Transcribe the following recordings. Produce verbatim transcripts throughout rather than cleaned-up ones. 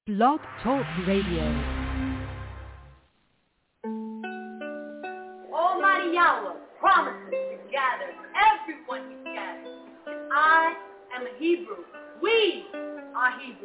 Blog Talk Radio. Almighty Yahweh promises to gather everyone he gathers. And I am a Hebrew. We are Hebrew.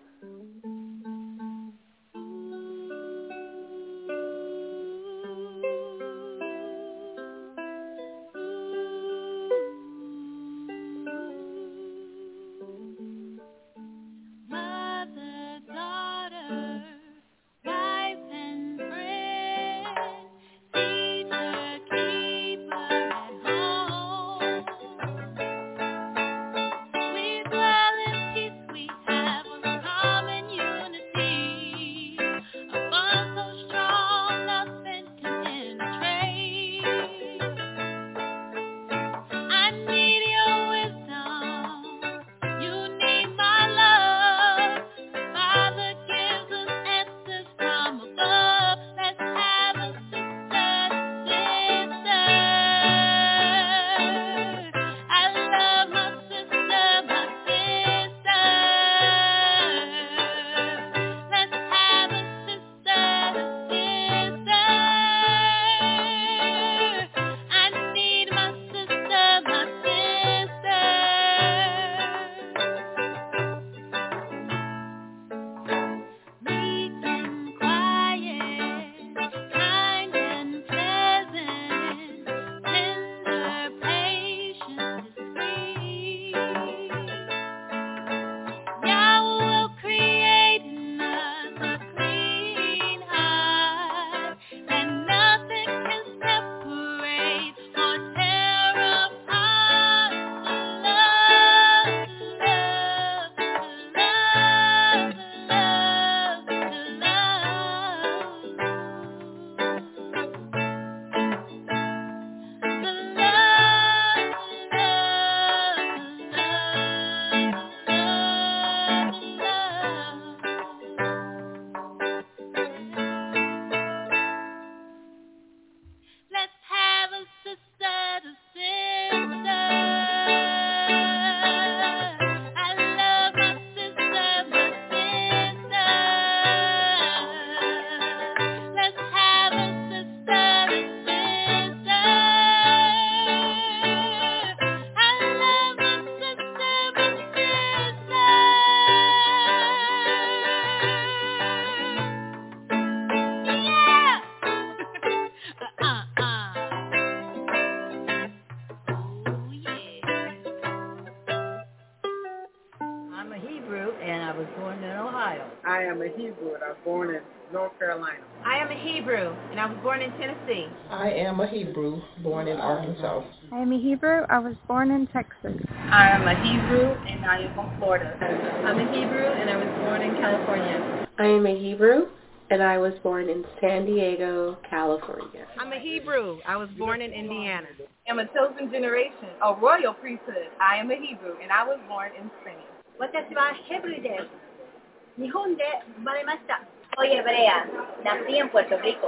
Tennessee. I am a Hebrew, born in Arkansas. I am a Hebrew. I was born in Texas. I am a Hebrew, and I am from Florida. I'm a Hebrew, and I was born in California. I am a Hebrew, and I was born in San Diego, California. I'm a Hebrew. I was born in Indiana. I'm a chosen generation, a royal priesthood. I am a Hebrew, and I was born in Spain. 私はヘブルです。日本で生まれました。Soy hebrea. Nací en Puerto Rico.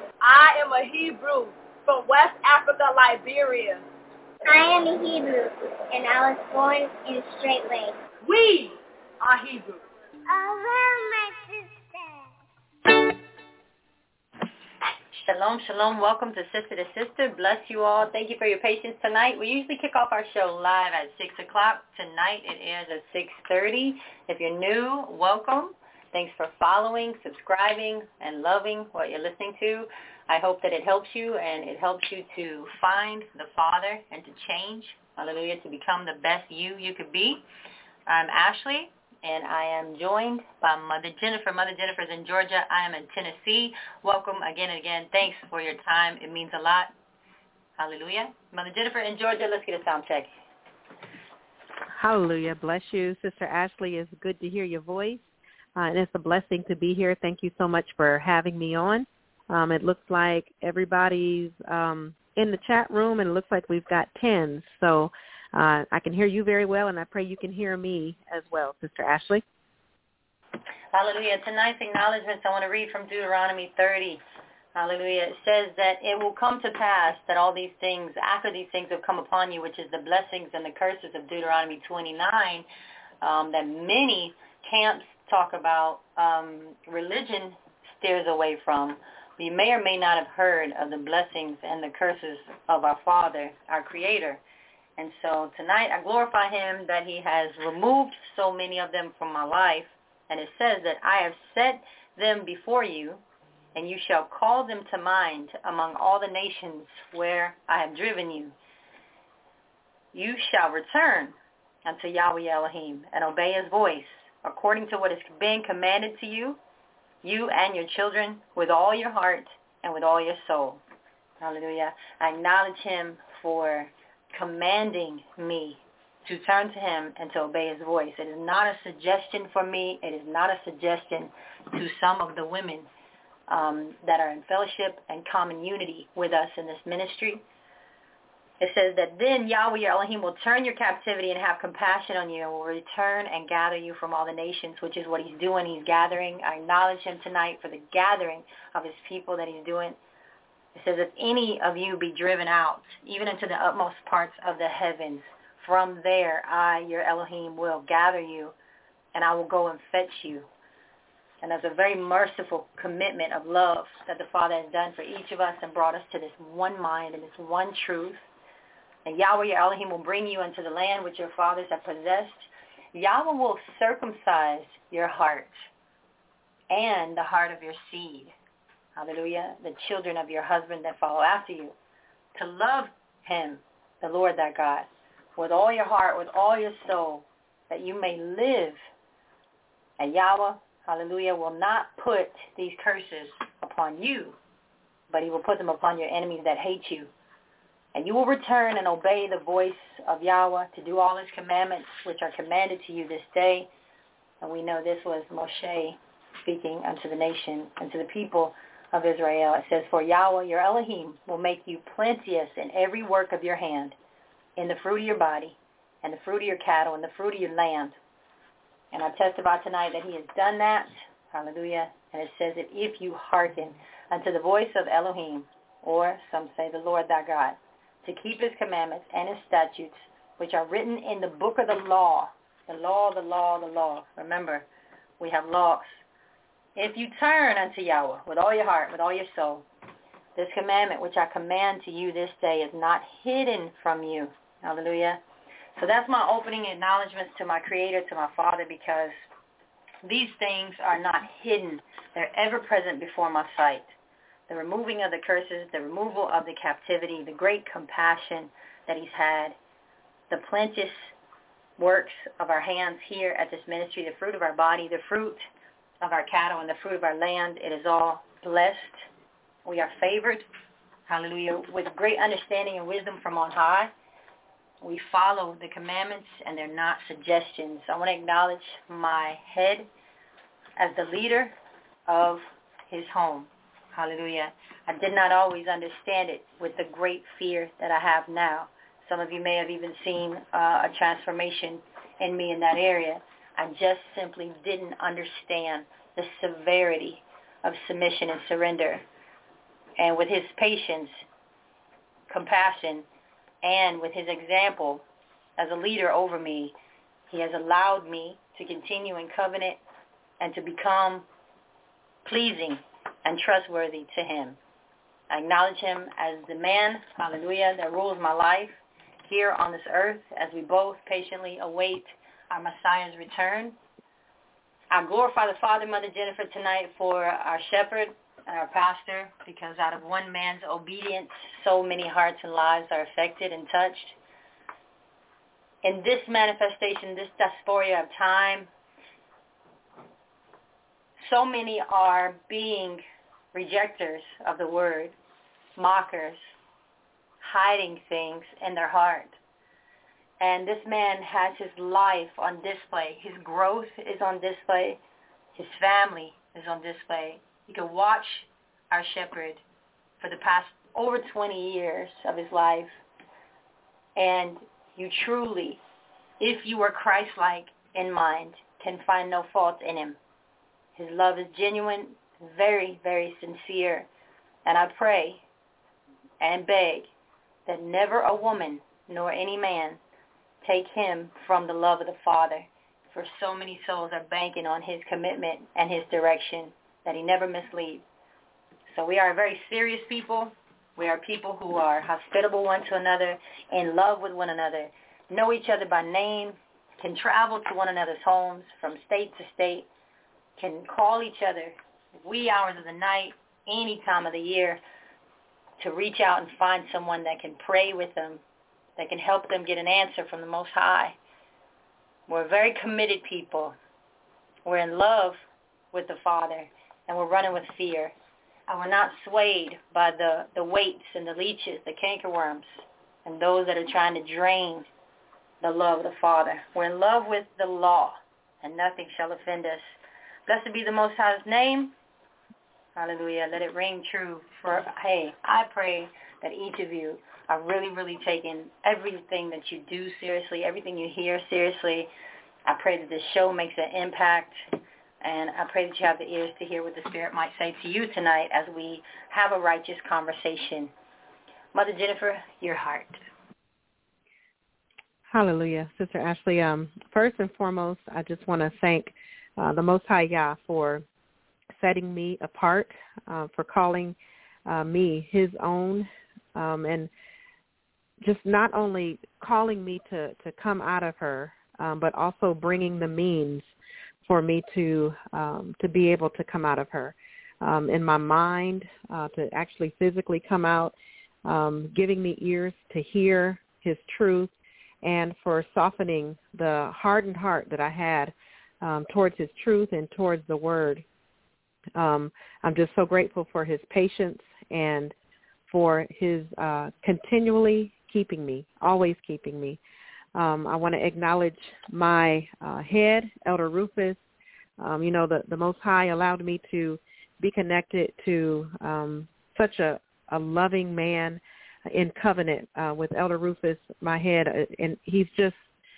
I am a Hebrew from West Africa, Liberia. I am a Hebrew, and I was born in Straight Lake. We are Hebrew. Oh, my sister. Shalom, shalom. Welcome to Sister to Sister. Bless you all. Thank you for your patience tonight. We usually kick off our show live at six o'clock. Tonight it airs at six thirty. If you're new, welcome. Thanks for following, subscribing, and loving what you're listening to. I hope that it helps you, and it helps you to find the Father and to change, hallelujah, to become the best you you could be. I'm Ashley, and I am joined by Mother Jennifer. Mother Jennifer's in Georgia. I am in Tennessee. Welcome again and again. Thanks for your time. It means a lot. Hallelujah. Mother Jennifer in Georgia, let's get a sound check. Hallelujah. Bless you. Sister Ashley, it's good to hear your voice. Uh, and it's a blessing to be here. Thank you so much for having me on. Um, it looks like everybody's um, in the chat room, and it looks like we've got tens. So uh, I can hear you very well, and I pray you can hear me as well, Sister Ashley. Hallelujah. Tonight's acknowledgments I want to read from Deuteronomy thirty. Hallelujah. It says that it will come to pass that all these things, after these things have come upon you, which is the blessings and the curses of Deuteronomy twenty-nine, um, that many camps talk about um, religion steers away from. You may or may not have heard of the blessings and the curses of our Father, our Creator. And so tonight I glorify him that he has removed so many of them from my life. And it says that I have set them before you, and you shall call them to mind among all the nations where I have driven you. You shall return unto Yahweh Elohim and obey his voice, according to what is being commanded to you, you and your children, with all your heart and with all your soul. Hallelujah. I acknowledge him for commanding me to turn to him and to obey his voice. It is not a suggestion for me. It is not a suggestion to some of the women um, that are in fellowship and common unity with us in this ministry. It says that then Yahweh Elohim will turn your captivity and have compassion on you and will return and gather you from all the nations, which is what he's doing. He's gathering. I acknowledge him tonight for the gathering of his people that he's doing. It says, if any of you be driven out, even into the utmost parts of the heavens, from there I, your Elohim, will gather you, and I will go and fetch you. And that's a very merciful commitment of love that the Father has done for each of us and brought us to this one mind and this one truth. And Yahweh, your Elohim, will bring you into the land which your fathers have possessed. Yahweh will circumcise your heart and the heart of your seed. Hallelujah. The children of your husband that follow after you. To love him, the Lord thy God, with all your heart, with all your soul, that you may live. And Yahweh, hallelujah, will not put these curses upon you, but he will put them upon your enemies that hate you. And you will return and obey the voice of Yahweh to do all his commandments, which are commanded to you this day. And we know this was Moshe speaking unto the nation, unto the people of Israel. It says, for Yahweh, your Elohim, will make you plenteous in every work of your hand, in the fruit of your body, and the fruit of your cattle, and the fruit of your land. And I testify tonight that he has done that. Hallelujah. And it says that if you hearken unto the voice of Elohim, or some say the Lord thy God, to keep his commandments and his statutes, which are written in the book of the law, the law, the law, the law. Remember, we have laws. If you turn unto Yahweh with all your heart, with all your soul, this commandment which I command to you this day is not hidden from you. Hallelujah. So that's my opening acknowledgments to my Creator, to my Father, because these things are not hidden. They're ever present before my sight. The removing of the curses, the removal of the captivity, the great compassion that he's had, the plenteous works of our hands here at this ministry, the fruit of our body, the fruit of our cattle, and the fruit of our land. It is all blessed. We are favored, hallelujah, with great understanding and wisdom from on high. We follow the commandments, and they're not suggestions. I want to acknowledge my head as the leader of his home. Hallelujah. I did not always understand it with the great fear that I have now. Some of you may have even seen uh, a transformation in me in that area. I just simply didn't understand the severity of submission and surrender. And with his patience, compassion, and with his example as a leader over me, he has allowed me to continue in covenant and to become pleasing and trustworthy to him. I acknowledge him as the man, hallelujah, that rules my life here on this earth as we both patiently await our Messiah's return. I glorify the Father, Mother Jennifer tonight for our shepherd and our pastor, because out of one man's obedience, so many hearts and lives are affected and touched. In this manifestation, this diaspora of time, so many are being rejectors of the word, mockers, hiding things in their heart. And this man has his life on display. His growth is on display. His family is on display. You can watch our shepherd for the past over twenty years of his life. And you truly, if you are Christ-like in mind, can find no fault in him. His love is genuine, very, very sincere. And I pray and beg that never a woman nor any man take him from the love of the Father. For for so many souls are banking on his commitment and his direction, that he never misleads. So we are very serious people. We are people who are hospitable one to another, in love with one another, know each other by name, can travel to one another's homes from state to state, can call each other wee hours of the night, any time of the year, to reach out and find someone that can pray with them, that can help them get an answer from the Most High. We're very committed people. We're in love with the Father, and we're running with fear. And we're not swayed by the, the weights and the leeches, the cankerworms, and those that are trying to drain the love of the Father. We're in love with the law, and nothing shall offend us. Blessed be the Most High's name. Hallelujah. Let it ring true. For hey, I pray that each of you are really, really taking everything that you do seriously, everything you hear seriously. I pray that this show makes an impact, and I pray that you have the ears to hear what the Spirit might say to you tonight as we have a righteous conversation. Mother Jennifer, your heart. Hallelujah. Sister Ashley, um, first and foremost, I just want to thank uh, the Most High Yah for setting me apart, uh, for calling uh, me his own, um, and just not only calling me to, to come out of her, um, but also bringing the means for me to um, to be able to come out of her, um, in my mind, uh, to actually physically come out, um, giving me ears to hear his truth, and for softening the hardened heart that I had um, towards his truth and towards the word. Um, I'm just so grateful for his patience and for his uh, continually keeping me, always keeping me. Um, I want to acknowledge my uh, head, Elder Rufus. Um, you know, the, the Most High allowed me to be connected to um, such a, a loving man in covenant uh, with Elder Rufus, my head, uh, and he's just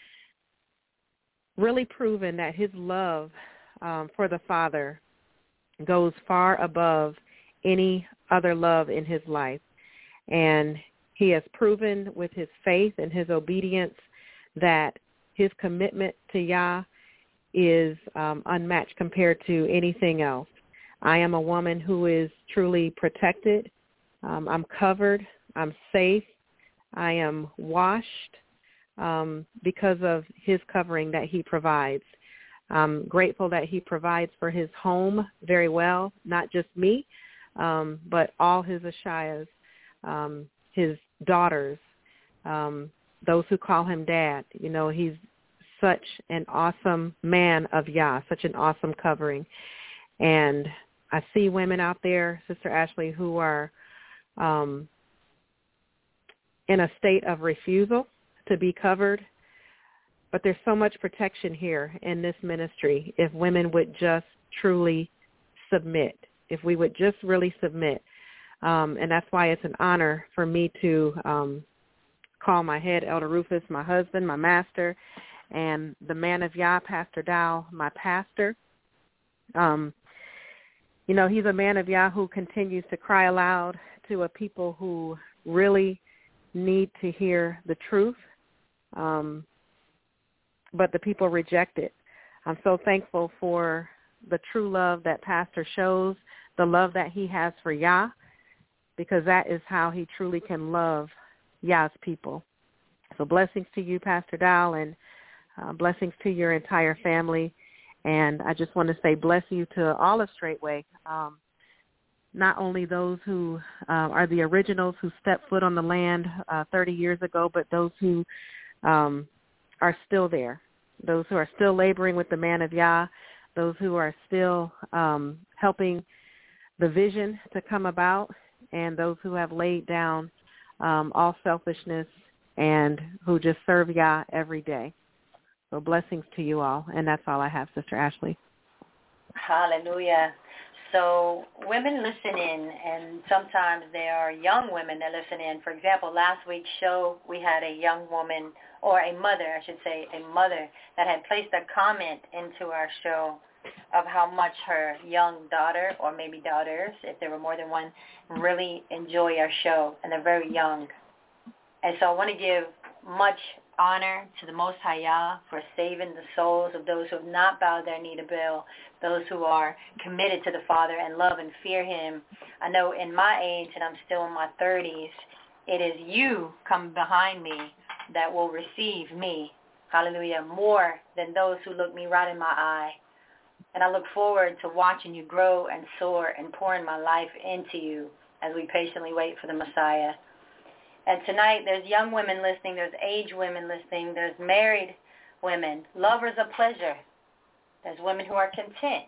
really proven that his love um, for the Father goes far above any other love in his life. And he has proven with his faith and his obedience that his commitment to Yah is um, unmatched compared to anything else. I am a woman who is truly protected. Um, I'm covered. I'm safe. I am washed um, because of his covering that he provides. I'm grateful that he provides for his home very well, not just me, um, but all his Ashayas, um, his daughters, um, those who call him dad. You know, he's such an awesome man of Yah, such an awesome covering. And I see women out there, Sister Ashley, who are um, in a state of refusal to be covered. But there's so much protection here in this ministry if women would just truly submit, if we would just really submit. Um, and that's why it's an honor for me to um, call my head, Elder Rufus, my husband, my master, and the man of Yah, Pastor Dow, my pastor. Um, you know, he's a man of Yah who continues to cry aloud to a people who really need to hear the truth. Um but the people reject it. I'm so thankful for the true love that Pastor shows, the love that he has for Yah, because that is how he truly can love Yah's people. So blessings to you, Pastor Dow, and uh, blessings to your entire family. And I just want to say bless you to all of Straightway, um, not only those who uh, are the originals who stepped foot on the land uh, thirty years ago, but those who um, are still there, those who are still laboring with the man of Yah, those who are still um, helping the vision to come about, and those who have laid down um, all selfishness and who just serve Yah every day. So blessings to you all, and that's all I have, Sister Ashley. Hallelujah. So women listen in, and sometimes there are young women that listen in. For example, last week's show, we had a young woman, or a mother, I should say, a mother that had placed a comment into our show of how much her young daughter, or maybe daughters, if there were more than one, really enjoy our show, and they're very young. And so I want to give much honor to the Most High Yah for saving the souls of those who have not bowed their knee to Baal, those who are committed to the Father and love and fear him. I know in my age, and I'm still in my thirties, it is you come behind me that will receive me, hallelujah, more than those who look me right in my eye. And I look forward to watching you grow and soar and pouring my life into you as we patiently wait for the Messiah. And tonight there's young women listening, there's aged women listening, there's married women, lovers of pleasure. There's women who are content,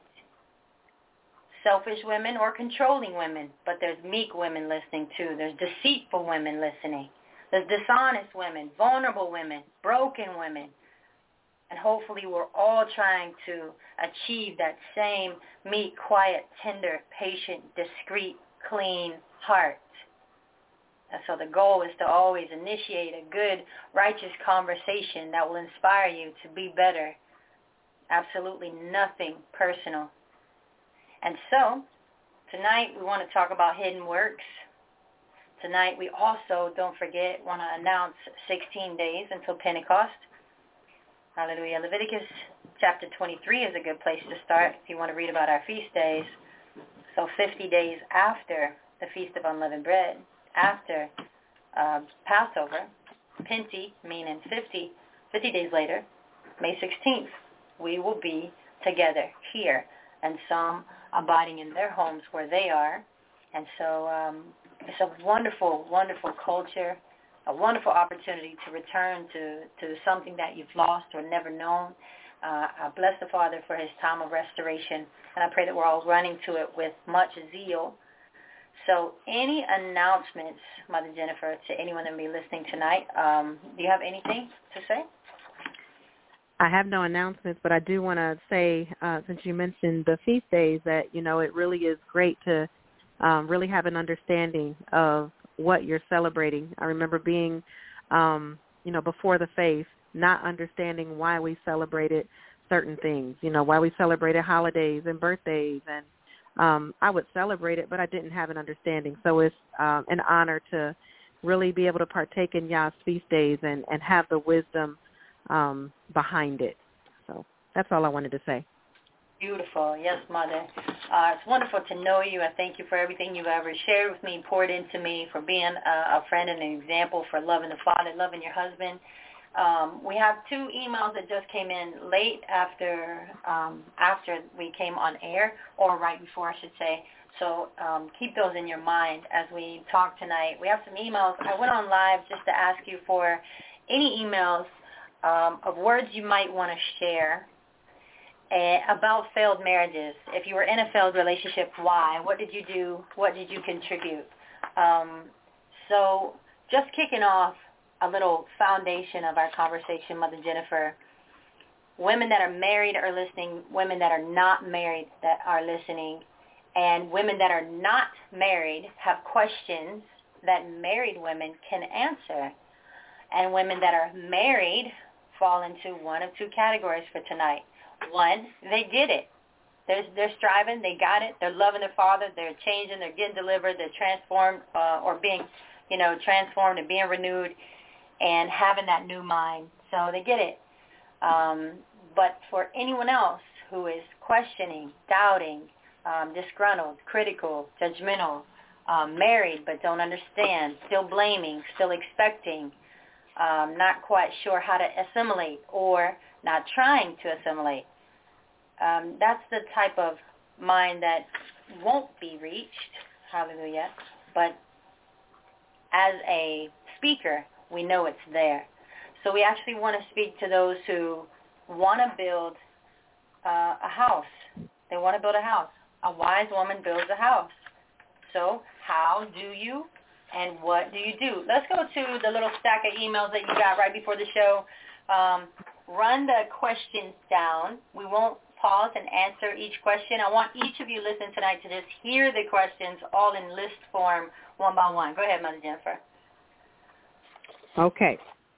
selfish women or controlling women, but there's meek women listening too. There's deceitful women listening. There's dishonest women, vulnerable women, broken women. And hopefully we're all trying to achieve that same meek, quiet, tender, patient, discreet, clean heart. And so the goal is to always initiate a good, righteous conversation that will inspire you to be better. Absolutely nothing personal. And so tonight we want to talk about hidden works. Tonight we also, don't forget, want to announce sixteen days until Pentecost. Hallelujah. Leviticus chapter twenty-three is a good place to start if you want to read about our feast days. So fifty days after the Feast of Unleavened Bread, after uh, Passover, Penti, meaning fifty, fifty days later, May sixteenth, we will be together here, and some abiding in their homes where they are. And so um, it's a wonderful, wonderful culture, a wonderful opportunity to return to, to something that you've lost or never known. Uh, I bless the Father for his time of restoration, and I pray that we're all running to it with much zeal. So any announcements, Mother Jennifer, to anyone that may be listening tonight? Um, do you have anything to say? I have no announcements, but I do want to say, uh, since you mentioned the feast days, that, you know, it really is great to um, really have an understanding of what you're celebrating. I remember being, um, you know, before the faith, not understanding why we celebrated certain things, you know, why we celebrated holidays and birthdays. And um, I would celebrate it, but I didn't have an understanding. So it's um, an honor to really be able to partake in Yah's feast days and, and have the wisdom um, behind it. So that's all I wanted to say. Beautiful. Yes, Mother. Uh, it's wonderful to know you. I thank you for everything you've ever shared with me, poured into me, for being a, a friend and an example, for loving the Father, loving your husband. Um, we have two emails that just came in late after um, after we came on air, or right before, I should say. So um, keep those in your mind as we talk tonight. We have some emails. I went on live just to ask you for any emails um, of words you might want to share uh, about failed marriages. If you were in a failed relationship, why? What did you do? What did you contribute? Um, so just kicking off a little foundation of our conversation, Mother Jennifer. Women that are married are listening, women that are not married that are listening, and women that are not married have questions that married women can answer. And women that are married fall into one of two categories for tonight. One, they did it. They're, they're striving, they got it, they're loving their Father, they're changing, they're getting delivered, they're transformed, uh, or being, you know, transformed and being renewed, and having that new mind. So they get it. Um, but for anyone else who is questioning, doubting, um, disgruntled, critical, judgmental, um, married but don't understand, still blaming, still expecting, um, not quite sure how to assimilate or not trying to assimilate, um, that's the type of mind that won't be reached, hallelujah, but as a speaker, we know it's there. So we actually want to speak to those who want to build uh, a house. They want to build a house. A wise woman builds a house. So how do you and what do you do? Let's go to the little stack of emails that you got right before the show. Um, run the questions down. We won't pause and answer each question. I want each of you listening tonight to just hear the questions all in list form, one by one. Go ahead, Mother Jennifer. Okay.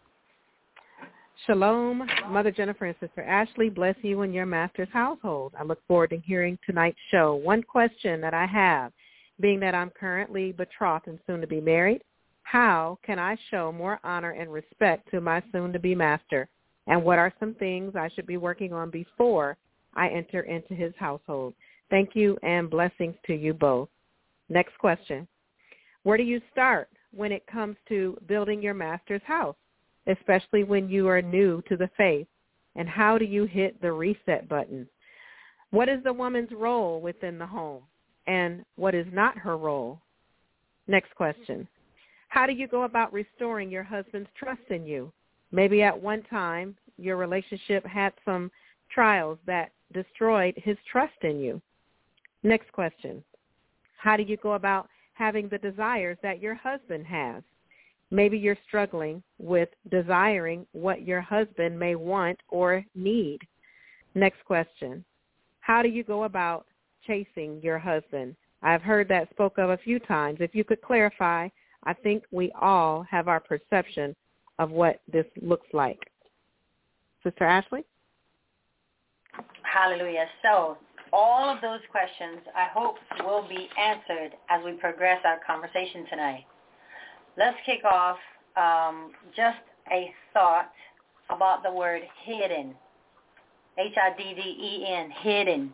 Shalom, Mother Jennifer and Sister Ashley. Bless you and your master's household. I look forward to hearing tonight's show. One question that I have, being that I'm currently betrothed and soon to be married, How can I show more honor and respect to my soon-to-be master? And what are some things I should be working on before I enter into his household? Thank you and blessings to you both. Next question. Where do you start when it comes to building your master's house, especially when you are new to the faith? And how do you hit the reset button? What is the woman's role within the home? And what is not her role? Next question. How do you go about restoring your husband's trust in you? Maybe at one time your relationship had some trials that destroyed his trust in you. Next question. How do you go about having the desires that your husband has? Maybe you're struggling with desiring what your husband may want or need. Next question. How do you go about chasing your husband? I've heard that spoke of a few times. If you could clarify, I think we all have our perception of what this looks like. Sister Ashley? Hallelujah. So all of those questions, I hope, will be answered as we progress our conversation tonight. Let's kick off um, just a thought about the word hidden. H I D D E N, hidden.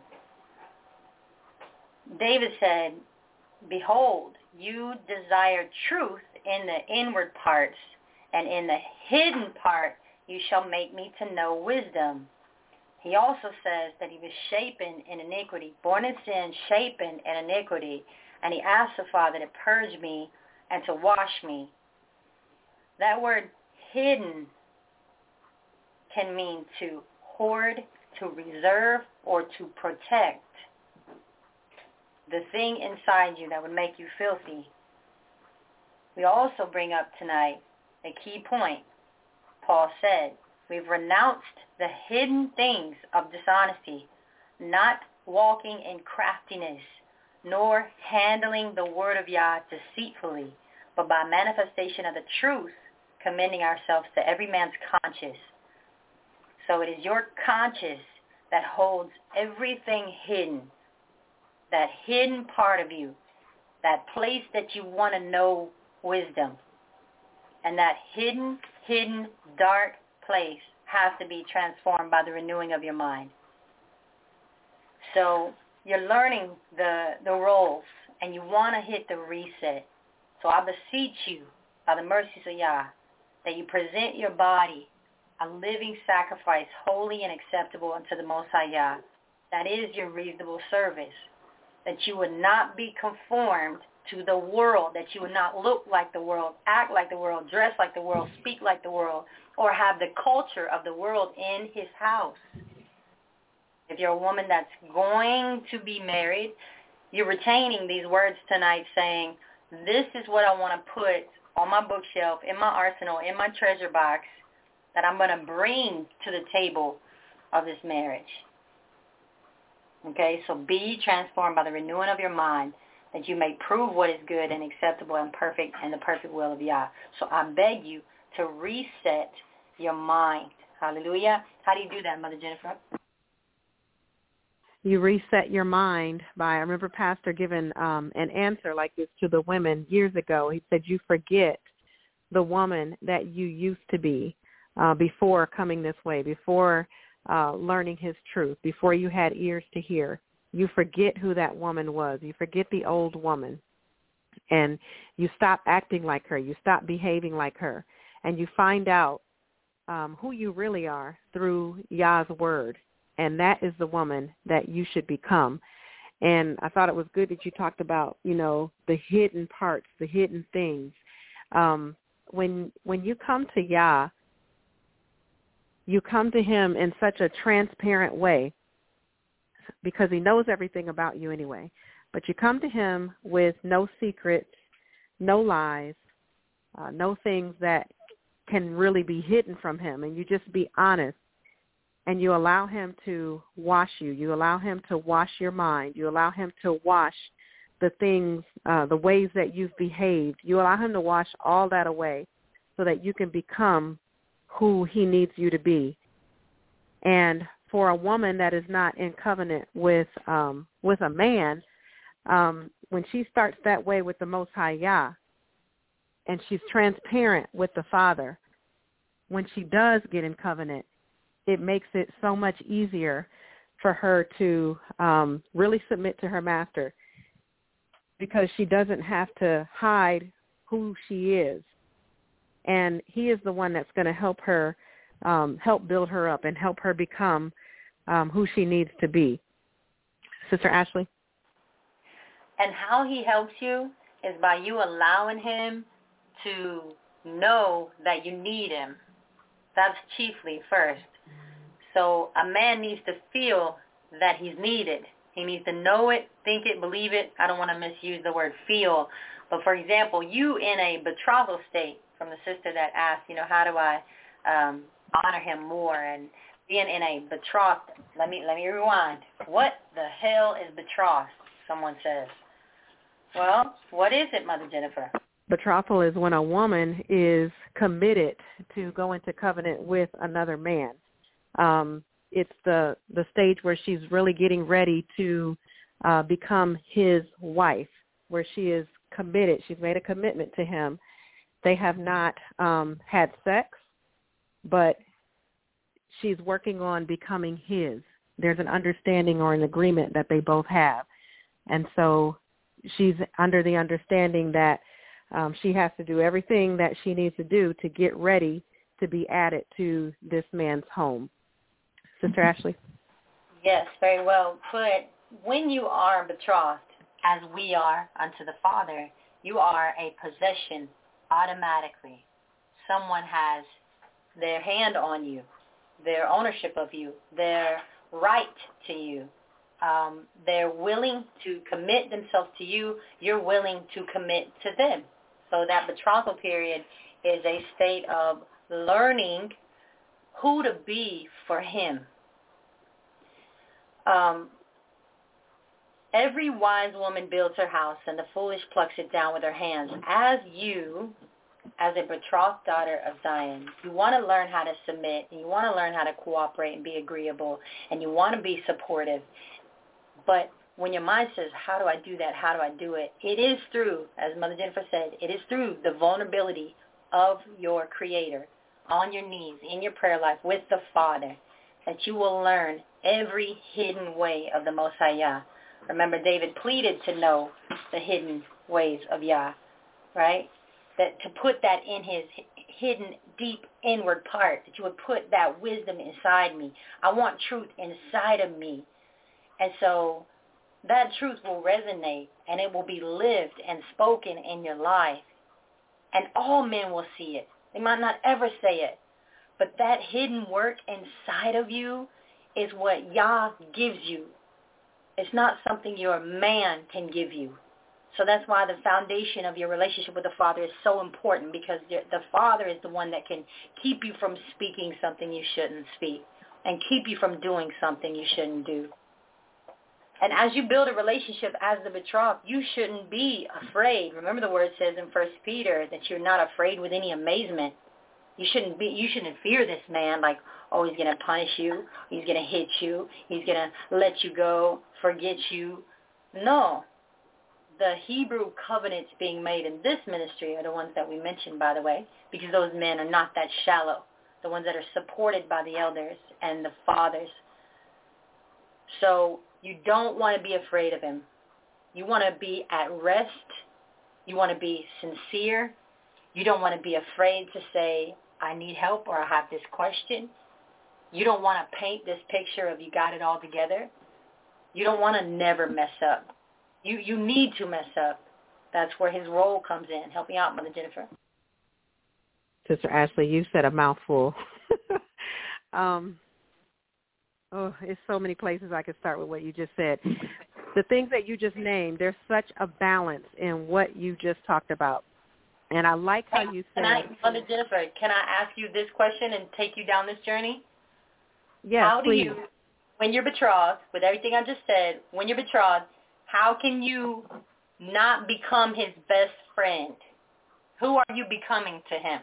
David said, behold, you desire truth in the inward parts, and in the hidden part you shall make me to know wisdom. He also says that he was shapen in iniquity, born in sin, shapen in iniquity, and he asked the Father to purge me and to wash me. That word hidden can mean to hoard, to reserve, or to protect. The thing inside you that would make you filthy. We also bring up tonight a key point. Paul said, we've renounced the hidden things of dishonesty, not walking in craftiness, nor handling the word of Yah deceitfully, but by manifestation of the truth, commending ourselves to every man's conscience. So it is your conscience that holds everything hidden, that hidden part of you, that place that you want to know wisdom. And that hidden, hidden, dark place has to be transformed by the renewing of your mind. So you're learning the, the roles, and you want to hit the reset. So I beseech you, by the mercies of Yah, that you present your body a living sacrifice, holy and acceptable unto the Most High Yah. That is your reasonable service. That you would not be conformed to the world, that you would not look like the world, act like the world, dress like the world, speak like the world, or have the culture of the world in his house. If you're a woman that's going to be married, you're retaining these words tonight saying, this is what I want to put on my bookshelf, in my arsenal, in my treasure box, that I'm going to bring to the table of this marriage. Okay, so be transformed by the renewing of your mind, that you may prove what is good and acceptable and perfect and the perfect will of Yah. So I beg you to reset your mind. Hallelujah. How do you do that, Mother Jennifer? You reset your mind by, I remember Pastor giving um, an answer like this to the women years ago. He said, you forget the woman that you used to be uh, before coming this way, before uh, learning his truth, before you had ears to hear. You forget who that woman was. You forget the old woman. And you stop acting like her. You stop behaving like her. And you find out um, who you really are through Yah's word. And that is the woman that you should become. And I thought it was good that you talked about, you know, the hidden parts, the hidden things. Um, when when you come to Yah, you come to him in such a transparent way because he knows everything about you anyway. But you come to him with no secrets, no lies, uh, no things that can really be hidden from him. And you just be honest. And you allow him to wash you. You allow him to wash your mind. You allow him to wash the things, uh, the ways that you've behaved. You allow him to wash all that away so that you can become who he needs you to be. And for a woman that is not in covenant with um, with a man, um, when she starts that way with the Most High Yah, and she's transparent with the Father, when she does get in covenant, it makes it so much easier for her to um, really submit to her master, because she doesn't have to hide who she is. And he is the one that's going to help her, um, help build her up and help her become um, who she needs to be. Sister Ashley? And how he helps you is by you allowing him to know that you need him. That's chiefly first. So a man needs to feel that he's needed. He needs to know it, think it, believe it. I don't want to misuse the word feel. But, for example, you in a betrothal state, from the sister that asked, you know, how do I um, honor him more? And being in a betrothed, let me let me rewind. What the hell is betrothed, someone says? Well, what is it, Mother Jennifer? Betrothal is when a woman is committed to go into covenant with another man. Um, it's the, the stage where she's really getting ready to uh, become his wife, where she is committed. She's made a commitment to him. They have not um, had sex, but she's working on becoming his. There's an understanding or an agreement that they both have. And so she's under the understanding that um, she has to do everything that she needs to do to get ready to be added to this man's home. Sister Ashley? Yes, very well put. When you are betrothed, as we are unto the Father, you are a possession automatically. Someone has their hand on you, their ownership of you, their right to you. Um, they're willing to commit themselves to you. You're willing to commit to them. So that betrothal period is a state of learning who to be for him. Um, every wise woman builds her house, and the foolish plucks it down with her hands. As you, as a betrothed daughter of Zion, you want to learn how to submit, and you want to learn how to cooperate and be agreeable, and you want to be supportive. But when your mind says, how do I do that? How do I do it? It is through, as Mother Jennifer said, it is through the vulnerability of your Creator on your knees in your prayer life with the Father that you will learn every hidden way of the Most High Yah. Remember, David pleaded to know the hidden ways of Yah, right? That to put that in his hidden, deep, inward part, that you would put that wisdom inside me. I want truth inside of me. And so that truth will resonate, and it will be lived and spoken in your life. And all men will see it. They might not ever say it. But that hidden work inside of you is what Yah gives you. It's not something your man can give you. So that's why the foundation of your relationship with the Father is so important, because the Father is the one that can keep you from speaking something you shouldn't speak and keep you from doing something you shouldn't do. And as you build a relationship as the betrothed, you shouldn't be afraid. Remember the word says in First Peter that you're not afraid with any amazement. You shouldn't be. You shouldn't fear this man like, oh, he's going to punish you. He's going to hit you. He's going to let you go, forget you. No. The Hebrew covenants being made in this ministry are the ones that we mentioned, by the way, because those men are not that shallow. The ones that are supported by the elders and the fathers. So you don't want to be afraid of him. You want to be at rest. You want to be sincere. You don't want to be afraid to say, I need help, or I have this question. You don't want to paint this picture of you got it all together. You don't want to never mess up. You you need to mess up. That's where his role comes in. Help me out, Mother Jennifer. Sister Ashley, you said a mouthful. um, oh, it's so many places I could start with what you just said. The things that you just named, there's such a balance in what you just talked about. And I like how you said... Can I, Mother Jennifer, can I ask you this question and take you down this journey? Yes, how do please. you, when you're betrothed, with everything I just said, when you're betrothed, how can you not become his best friend? Who are you becoming to him?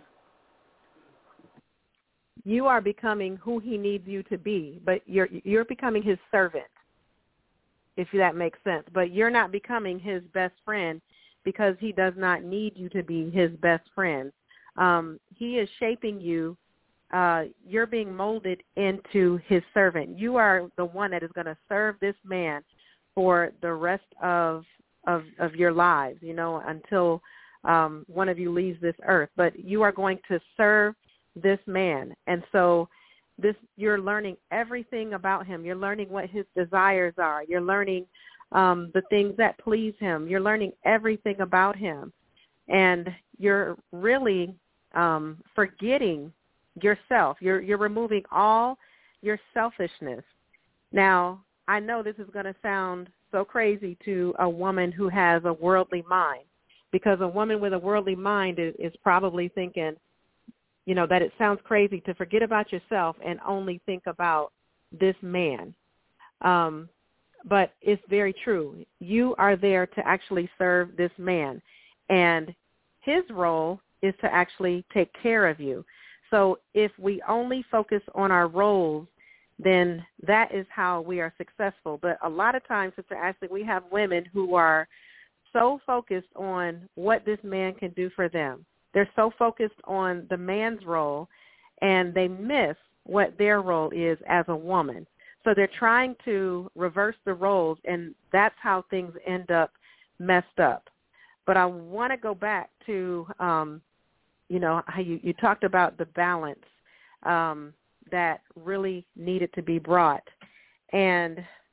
You are becoming who he needs you to be, but you're you're becoming his servant, if that makes sense. But you're not becoming his best friend. because he does not need you to be his best friend. Um, he is shaping you. Uh, you're being molded into his servant. You are the one that is going to serve this man for the rest of of, of your lives, you know, until um, one of you leaves this earth. But you are going to serve this man. And so this, you're learning everything about him. You're learning what his desires are. You're learning um, the things that please him. You're learning everything about him. And you're really um, forgetting yourself. You're you're removing all your selfishness. Now, I know this is going to sound so crazy to a woman who has a worldly mind, because a woman with a worldly mind is, is probably thinking, you know, that it sounds crazy to forget about yourself and only think about this man. Um, but it's very true. You are there to actually serve this man, and his role is to actually take care of you. So if we only focus on our roles, then that is how we are successful. But a lot of times, Sister Ashley, we have women who are so focused on what this man can do for them. They're so focused on the man's role, and they miss what their role is as a woman. So they're trying to reverse the roles, and that's how things end up messed up. But I want to go back to, um, you know, how you, you talked about the balance um, that really needed to be brought. And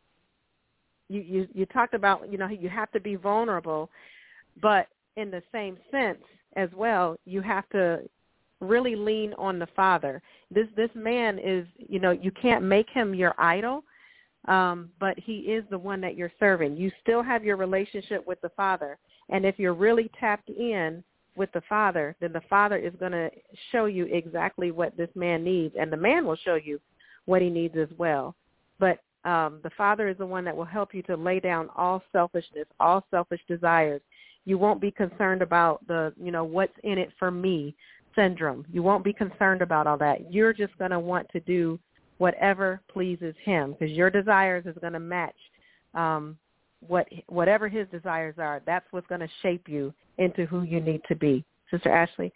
you, you, you talked about, you know, you have to be vulnerable, but in the same sense as well, you have to really lean on the Father. This this man is, you know, you can't make him your idol, um, but he is the one that you're serving. You still have your relationship with the Father, and if you're really tapped in with the Father, then the Father is going to show you exactly what this man needs, and the man will show you what he needs as well. But um, the Father is the one that will help you to lay down all selfishness, all selfish desires. You won't be concerned about the, you know, what's in it for me syndrome. You won't be concerned about all that. You're just going to want to do whatever pleases him, because your desires is going to match um, what whatever his desires are. That's what's going to shape you into who you need to be. Sister Ashley?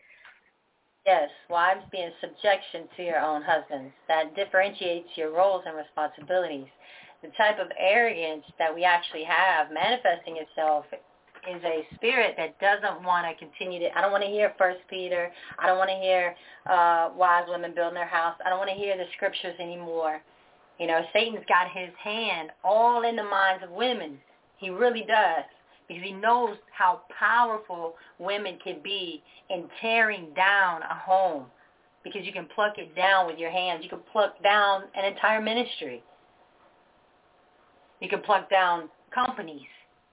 Yes, wives be in subjection to your own husbands. That differentiates your roles and responsibilities. The type of arrogance that we actually have manifesting itself is a spirit that doesn't want to continue to, I don't want to hear First Peter. I don't want to hear uh, wise women building their house. I don't want to hear the scriptures anymore. You know, Satan's got his hand all in the minds of women. He really does, because he knows how powerful women can be in tearing down a home, because you can pluck it down with your hands. You can pluck down an entire ministry. You can pluck down companies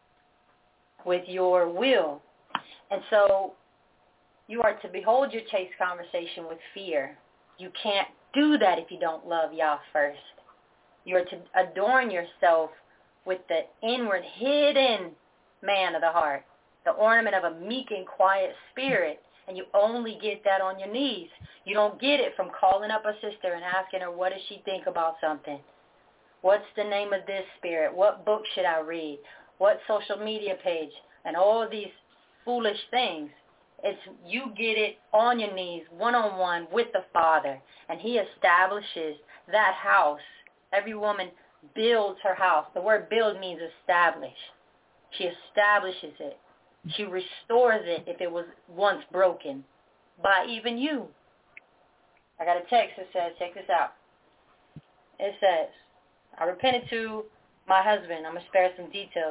with your will. And so you are to behold your chaste conversation with fear. You can't do that if you don't love Yah first. You are to adorn yourself with the inward, hidden man of the heart, the ornament of a meek and quiet spirit, and you only get that on your knees. You don't get it from calling up a sister and asking her, what does she think about something? What's the name of this spirit? What book should I read? What social media page? And all of these foolish things. It's you get it on your knees, one-on-one with the Father, and he establishes that house. Every woman builds her house. The word build means establish. She establishes it. She restores it if it was once broken by even you. I got a text that says, check this out. It says, I repented to my husband. I'm going to spare some details.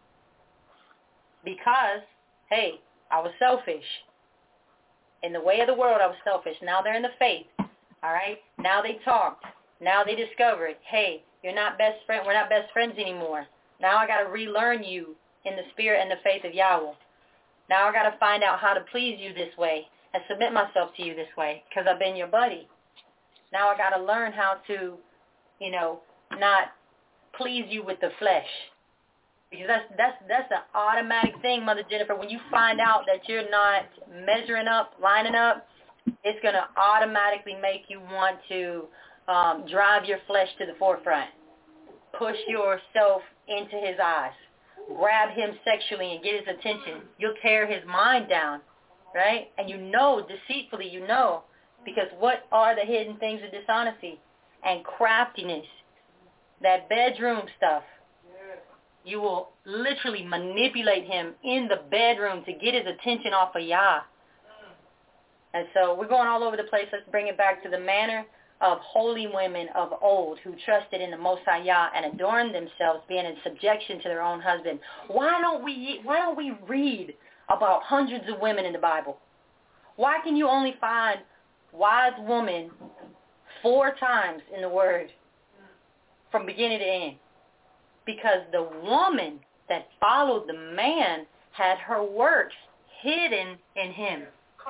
Because, hey, I was selfish. In the way of the world, I was selfish. Now they're in the faith. All right? Now they talked. Now they discovered, hey, you're not best friend. We're not best friends anymore. Now I got to relearn you in the spirit and the faith of Yahweh. Now I got to find out how to please you this way and submit myself to you this way, because I've been your buddy. Now I got to learn how to, you know, not please you with the flesh. Because that's that's that's an automatic thing, Mother Jennifer. When you find out that you're not measuring up, lining up, it's going to automatically make you want to um, drive your flesh to the forefront. Push yourself into his eyes. grab him sexually and get his attention. You'll tear his mind down, right? And you know, deceitfully, you know, because what are the hidden things of dishonesty and craftiness? That bedroom stuff. You will literally manipulate him in the bedroom to get his attention off of Yah. And so we're going all over the place. Let's bring it back to the manner of holy women of old who trusted in the Most High Yah and adorned themselves, being in subjection to their own husband. Why don't we why don't we read about hundreds of women in the Bible? Why can you only find wise woman four times in the Word from beginning to end? Because the woman that followed the man had her works hidden in him.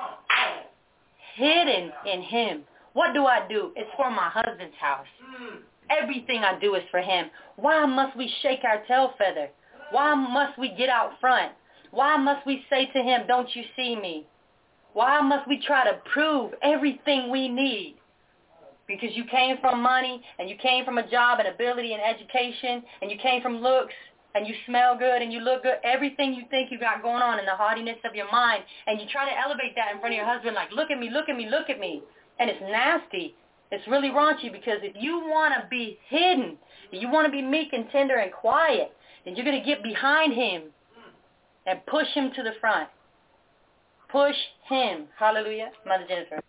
Hidden in him. What do I do? It's for my husband's house. Everything I do is for him. Why must we shake our tail feather? Why must we get out front? Why must we say to him, don't you see me? Why must we try to prove everything we need? Because you came from money, and you came from a job and ability and education, and you came from looks, and you smell good, and you look good, everything you think you got going on in the haughtiness of your mind, and you try to elevate that in front of your husband like, look at me, look at me, look at me. And it's nasty. It's really raunchy, because if you want to be hidden, if you want to be meek and tender and quiet, then you're going to get behind him and push him to the front. Push him. Hallelujah. Mother Jennifer.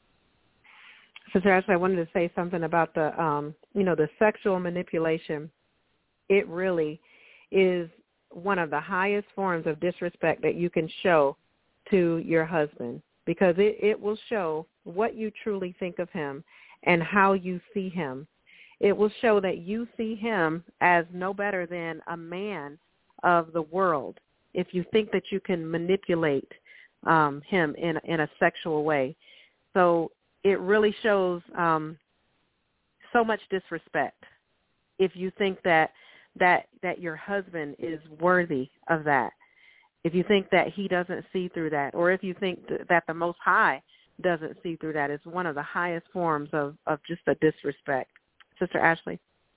Sister Ashley, I wanted to say something about the, um, you know, the sexual manipulation. It really is one of the highest forms of disrespect that you can show to your husband, because it, it will show what you truly think of him and how you see him. It will show that you see him as no better than a man of the world if you think that you can manipulate um, him in, in a sexual way. So it really shows um, so much disrespect if you think that, that that your husband is worthy of that, if you think that he doesn't see through that, or if you think th- that the Most High doesn't see through that. It's one of the highest forms of, of just a disrespect. Sister Ashley?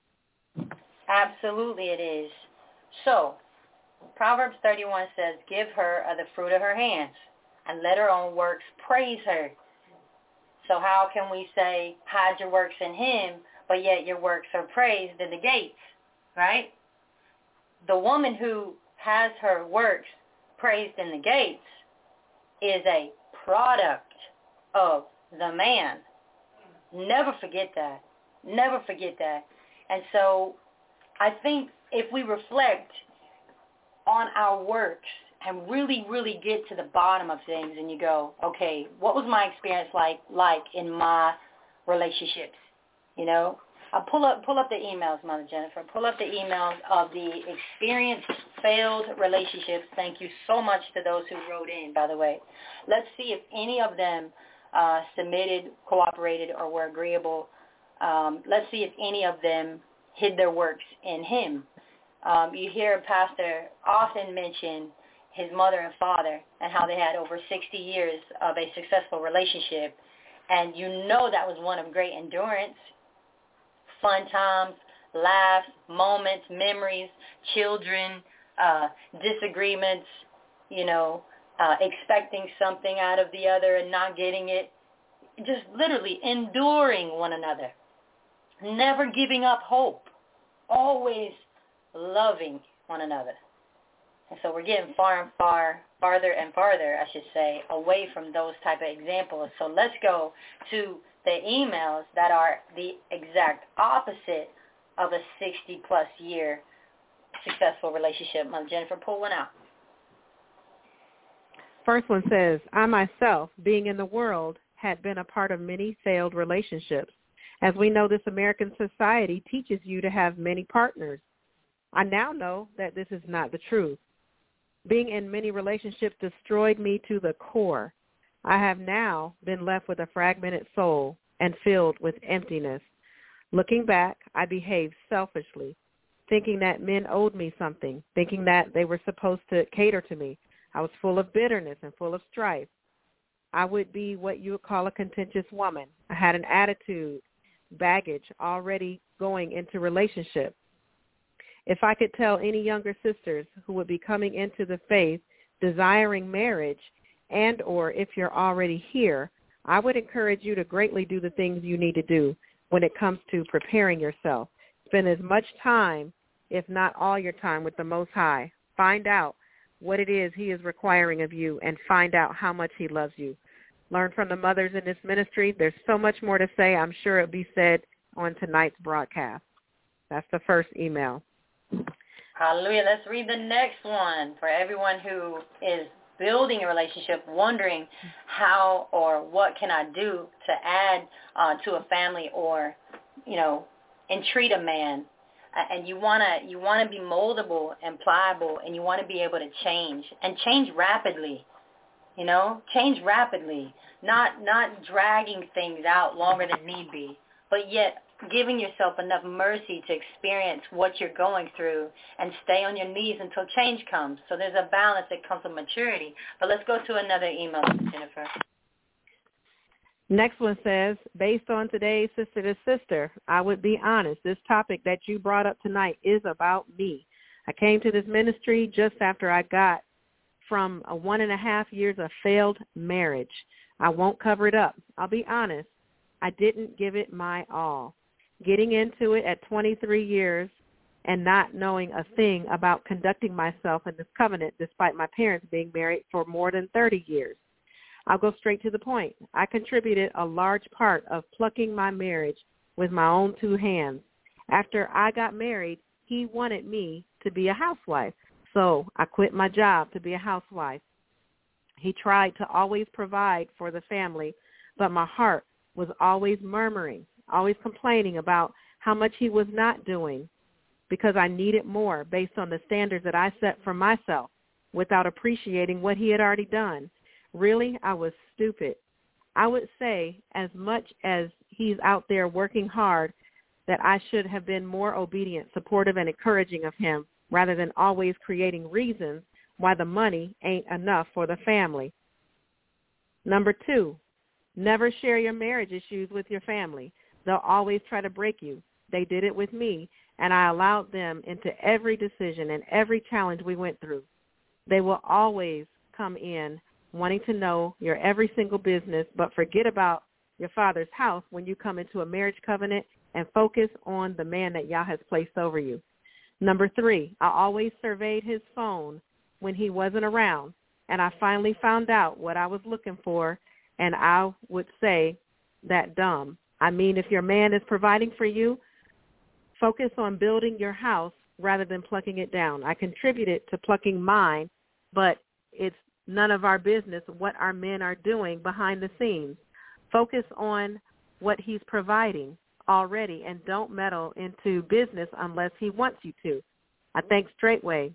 Absolutely it is. So, Proverbs thirty-one says, give her of the fruit of her hands, and let her own works praise her. So how can we say, hide your works in him, but yet your works are praised in the gates, right? The woman who has her works praised in the gates is a product of the man. Never forget that. Never forget that. And so I think if we reflect on our works and really, really get to the bottom of things, and you go, okay, what was my experience like like in my relationships? You know, I'll pull up pull up the emails, Mother Jennifer. Pull up the emails of the experienced failed relationships. Thank you so much to those who wrote in, by the way. Let's see if any of them uh, submitted, cooperated, or were agreeable. Um, let's see if any of them hid their works in him. Um, you hear a pastor often mention his mother and father and how they had over sixty years of a successful relationship. And you know that was one of great endurance, fun times, laughs, moments, memories, children, uh, disagreements, you know, uh, expecting something out of the other and not getting it. Just literally enduring one another. Never giving up hope. Always loving one another. And so we're getting far and far, farther and farther, I should say, away from those type of examples. So let's go to the emails that are the exact opposite of a sixty-plus year successful relationship. Mother Jennifer, pull one out. First one says, I myself, being in the world, had been a part of many failed relationships. As we know, this American society teaches you to have many partners. I now know that this is not the truth. Being in many relationships destroyed me to the core. I have now been left with a fragmented soul and filled with emptiness. Looking back, I behaved selfishly, thinking that men owed me something, thinking that they were supposed to cater to me. I was full of bitterness and full of strife. I would be what you would call a contentious woman. I had an attitude, baggage already going into relationship. If I could tell any younger sisters who would be coming into the faith desiring marriage, and or if you're already here, I would encourage you to greatly do the things you need to do when it comes to preparing yourself. Spend as much time, if not all your time, with the Most High. Find out what it is he is requiring of you and find out how much he loves you. Learn from the mothers in this ministry. There's so much more to say. I'm sure it'll be said on tonight's broadcast. That's the first email. Hallelujah. Let's read the next one for everyone who is building a relationship, wondering how or what can I do to add uh, to a family or, you know, entreat a man. And you want to you want to be moldable and pliable, and you want to be able to change and change rapidly. You know, change rapidly, not not dragging things out longer than need be, but yet giving yourself enough mercy to experience what you're going through and stay on your knees until change comes. So there's a balance that comes with maturity. But let's go to another email, Jennifer. Next one says, based on today's Sister to Sister, I would be honest. This topic that you brought up tonight is about me. I came to this ministry just after I got from a one and a half years of failed marriage. I won't cover it up. I'll be honest. I didn't give it my all. Getting into it at twenty-three years and not knowing a thing about conducting myself in this covenant despite my parents being married for more than thirty years. I'll go straight to the point. I contributed a large part of plucking my marriage with my own two hands. After I got married, he wanted me to be a housewife, so I quit my job to be a housewife. He tried to always provide for the family, but my heart was always murmuring, always complaining about how much he was not doing because I needed more based on the standards that I set for myself without appreciating what he had already done. Really, I was stupid. I would say as much as he's out there working hard that I should have been more obedient, supportive, and encouraging of him rather than always creating reasons why the money ain't enough for the family. Number two, never share your marriage issues with your family. They'll always try to break you. They did it with me, and I allowed them into every decision and every challenge we went through. They will always come in wanting to know your every single business, but forget about your father's house when you come into a marriage covenant and focus on the man that Yah has placed over you. Number three, I always surveyed his phone when he wasn't around, and I finally found out what I was looking for, and I would say that dumb. I mean, if your man is providing for you, focus on building your house rather than plucking it down. I contributed to plucking mine, but it's none of our business what our men are doing behind the scenes. Focus on what he's providing already and don't meddle into business unless he wants you to. I think straightway.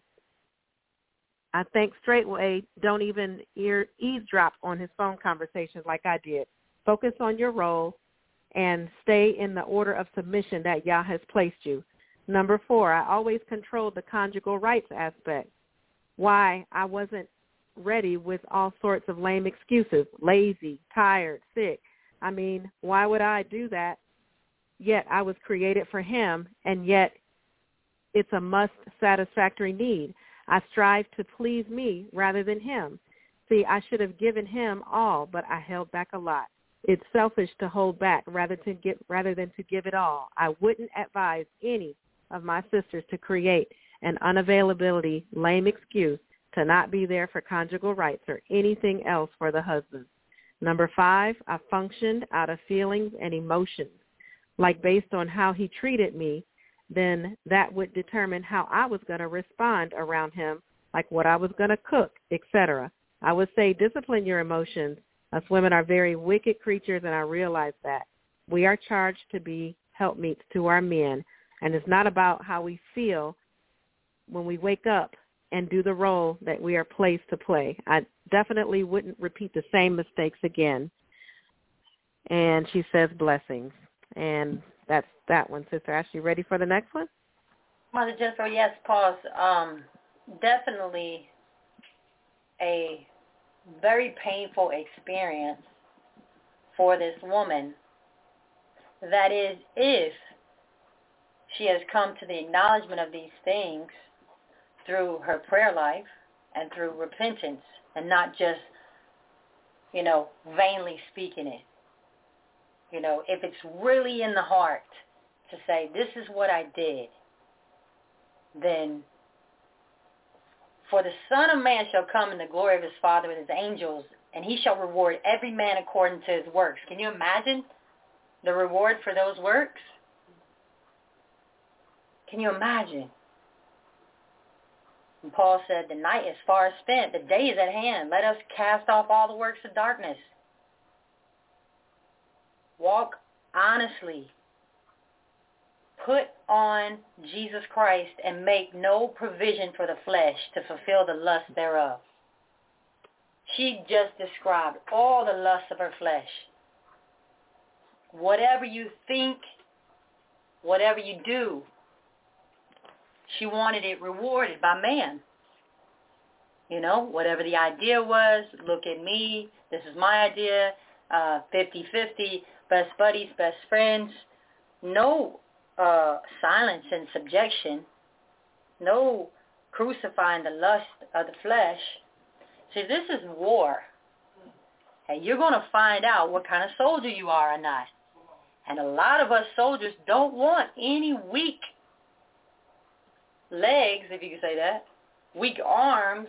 I think straightway don't even ear, eavesdrop on his phone conversations like I did. Focus on your role and stay in the order of submission that Yah has placed you. Number four, I always controlled the conjugal rights aspect. Why? I wasn't ready with all sorts of lame excuses, lazy, tired, sick. I mean, why would I do that? Yet I was created for him, and yet it's a must satisfactory need. I strive to please me rather than him. See, I should have given him all, but I held back a lot. It's selfish to hold back rather to get rather than to give it all. I wouldn't advise any of my sisters to create an unavailability, lame excuse to not be there for conjugal rights or anything else for the husband. Number five, I functioned out of feelings and emotions. Like based on how he treated me, then that would determine how I was going to respond around him, like what I was going to cook, et cetera. I would say discipline your emotions. Us women are very wicked creatures, and I realize that. We are charged to be helpmeets to our men, and it's not about how we feel when we wake up and do the role that we are placed to play. I definitely wouldn't repeat the same mistakes again. And she says blessings. And that's that one. Sister Ashley, ready for the next one? Mother Jennifer, yes, pause. Um, definitely a very painful experience for this woman. That is, if she has come to the acknowledgement of these things through her prayer life and through repentance, and not just, you know, vainly speaking it. You know, if it's really in the heart to say, this is what I did, then for the Son of Man shall come in the glory of his Father with his angels, and he shall reward every man according to his works. Can you imagine the reward for those works? Can you imagine? And Paul said, the night is far spent, the day is at hand. Let us cast off all the works of darkness. Walk honestly. Put on Jesus Christ and make no provision for the flesh to fulfill the lust thereof. She just described all the lusts of her flesh. Whatever you think, whatever you do, she wanted it rewarded by man. You know, whatever the idea was, look at me, this is my idea, uh, fifty-fifty, best buddies, best friends. No uh, silence and subjection. No crucifying the lust of the flesh. See, this is war. And you're going to find out what kind of soldier you are or not. And a lot of us soldiers don't want any weak legs, if you can say that, weak arms.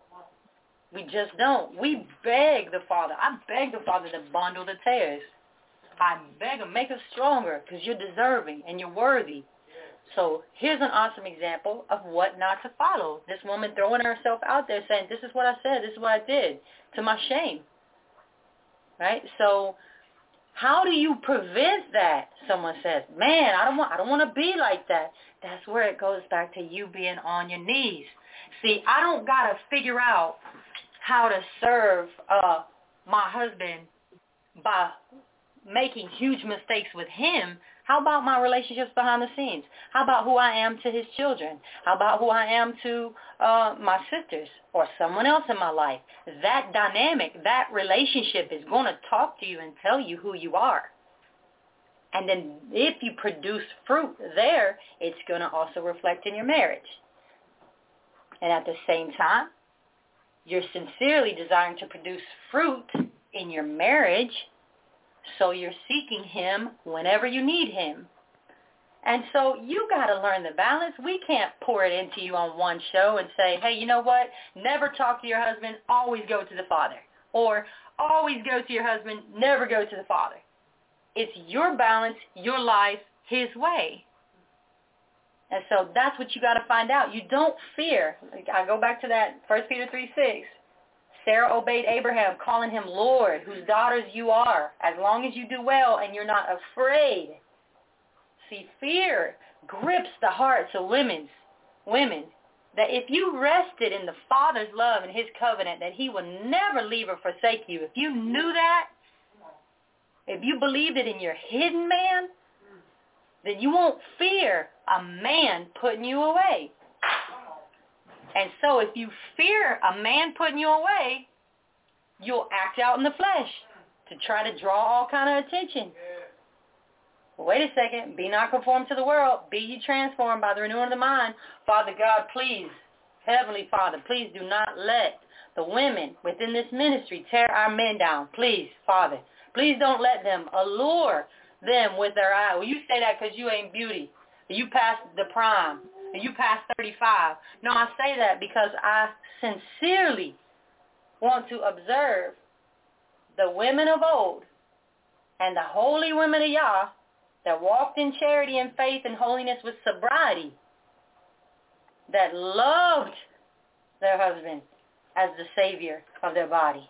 We just don't. We beg the Father. I beg the Father to bundle the tares. I beg him, make us stronger, because you're deserving and you're worthy. So here's an awesome example of what not to follow. This woman throwing herself out there saying, this is what I said, this is what I did, to my shame. Right? So how do you prevent that? Someone says, man, I don't want I don't want to be like that. That's where it goes back to you being on your knees. See, I don't got to figure out how to serve uh, my husband by making huge mistakes with him. How about my relationships behind the scenes? How about who I am to his children? How about who I am to uh, my sisters or someone else in my life? That dynamic, that relationship is going to talk to you and tell you who you are. And then if you produce fruit there, it's going to also reflect in your marriage. And at the same time, you're sincerely desiring to produce fruit in your marriage, so you're seeking him whenever you need him. And so you got to learn the balance. We can't pour it into you on one show and say, hey, you know what? Never talk to your husband. Always go to the Father. Or always go to your husband. Never go to the Father. It's your balance, your life, his way. And so that's what you got to find out. You don't fear. I go back to that First Peter three six. Sarah obeyed Abraham, calling him Lord, whose daughters you are, as long as you do well and you're not afraid. See, fear grips the hearts of women's, women, that if you rested in the Father's love and his covenant, that he will never leave or forsake you. If you knew that, if you believed it in your hidden man, then you won't fear a man putting you away. And so if you fear a man putting you away, you'll act out in the flesh to try to draw all kind of attention. Well, wait a second. Be not conformed to the world. Be ye transformed by the renewing of the mind. Father God, please, Heavenly Father, please do not let the women within this ministry tear our men down. Please, Father. Please don't let them allure them with their eye. Well, you say that because you ain't beauty. You passed the prime. You passed thirty-five. No, I say that because I sincerely want to observe the women of old and the holy women of Yah that walked in charity and faith and holiness with sobriety, that loved their husband as the savior of their body.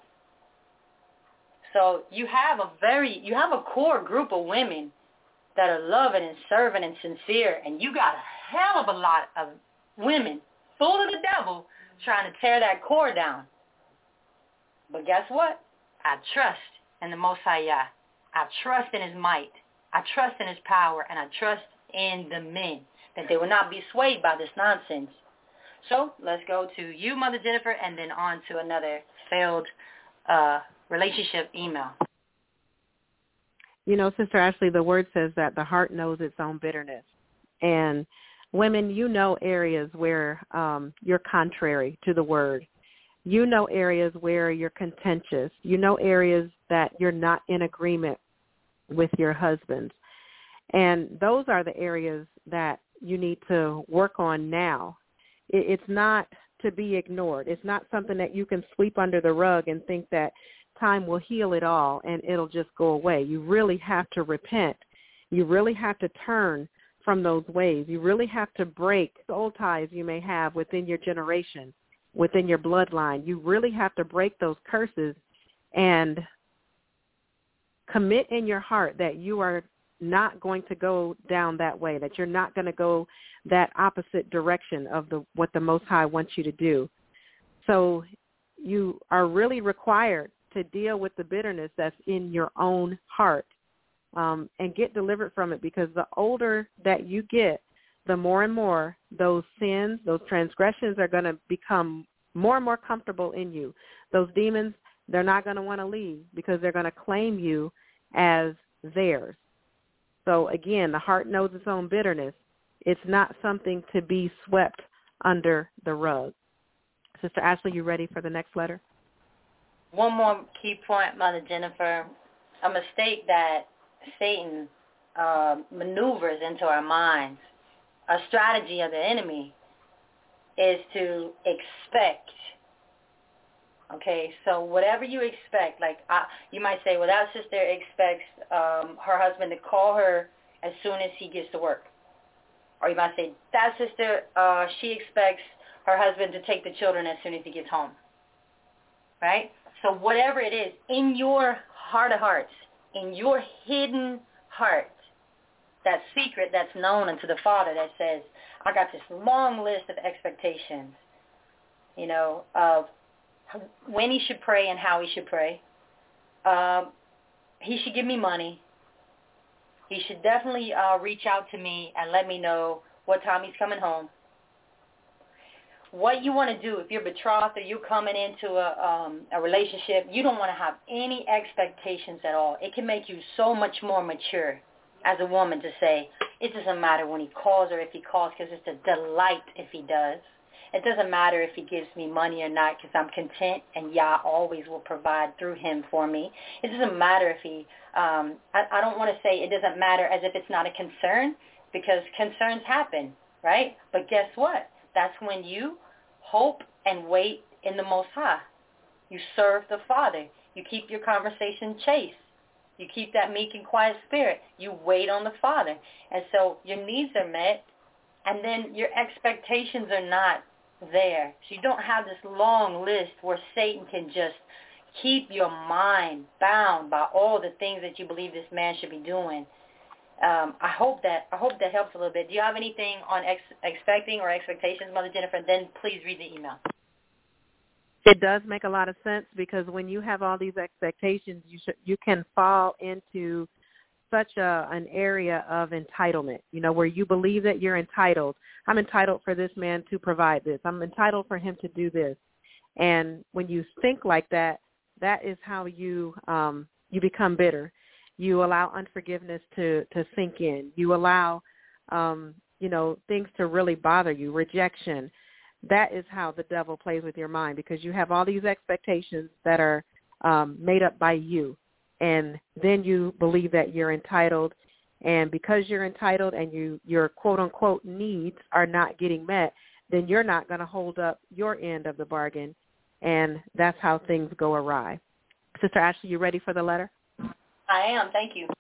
So you have a very, you have a core group of women that are loving and serving and sincere, and you got a hell of a lot of women full of the devil trying to tear that core down. But guess what? I trust in the Most High Yah. I trust in his might. I trust in his power, and I trust in the men, that they will not be swayed by this nonsense. So let's go to you, Mother Jennifer, and then on to another failed uh, relationship email. You know, Sister Ashley, the word says that the heart knows its own bitterness. And women, you know areas where um, you're contrary to the word. You know areas where you're contentious. You know areas that you're not in agreement with your husband. And those are the areas that you need to work on now. It's not to be ignored. It's not something that you can sweep under the rug and think that time will heal it all and it'll just go away. You really have to repent. You really have to turn from those ways. You really have to break soul ties you may have within your generation, within your bloodline. You really have to break those curses and commit in your heart that you are not going to go down that way, that you're not going to go that opposite direction of the what the Most High wants you to do. So you are really required to deal with the bitterness that's in your own heart um, and get delivered from it, because the older that you get, the more and more those sins, those transgressions are going to become more and more comfortable in you. Those demons, they're not going to want to leave because they're going to claim you as theirs. So again, the heart knows its own bitterness. It's not something to be swept under the rug. Sister Ashley, you ready for the next letter? One more key point, Mother Jennifer. A mistake that Satan uh, maneuvers into our minds, a strategy of the enemy, is to expect. Okay, so whatever you expect, like I, you might say, well, that sister expects um, her husband to call her as soon as he gets to work. Or you might say, that sister, uh, she expects her husband to take the children as soon as he gets home. Right? So whatever it is, in your heart of hearts, in your hidden heart, that secret that's known unto the Father that says, I got this long list of expectations, you know, of when he should pray and how he should pray. Um, he should give me money. He should definitely uh, reach out to me and let me know what time he's coming home. What you want to do if you're betrothed or you're coming into a, um, a relationship, you don't want to have any expectations at all. It can make you so much more mature as a woman to say, it doesn't matter when he calls or if he calls, because it's a delight if he does. It doesn't matter if he gives me money or not, because I'm content and Yah always will provide through him for me. It doesn't matter if he, um, I, I don't want to say it doesn't matter as if it's not a concern, because concerns happen, right? But guess what? That's when you hope and wait in the Most High. You serve the Father. You keep your conversation chaste. You keep that meek and quiet spirit. You wait on the Father. And so your needs are met, and then your expectations are not there. So you don't have this long list where Satan can just keep your mind bound by all the things that you believe this man should be doing. Um, I hope that I hope that helps a little bit. Do you have anything on ex- expecting or expectations, Mother Jennifer? Then please read the email. It does make a lot of sense, because when you have all these expectations, you should, you can fall into such a, an area of entitlement, you know, where you believe that you're entitled. I'm entitled for this man to provide this. I'm entitled for him to do this. And when you think like that, that is how you um, you become bitter. You allow unforgiveness to, to sink in. You allow, um, you know, things to really bother you, rejection. That is how the devil plays with your mind, because you have all these expectations that are um, made up by you. And then you believe that you're entitled, and because you're entitled and you your quote-unquote needs are not getting met, then you're not going to hold up your end of the bargain, and that's how things go awry. Sister Ashley, you ready for the letter? I am. Thank you.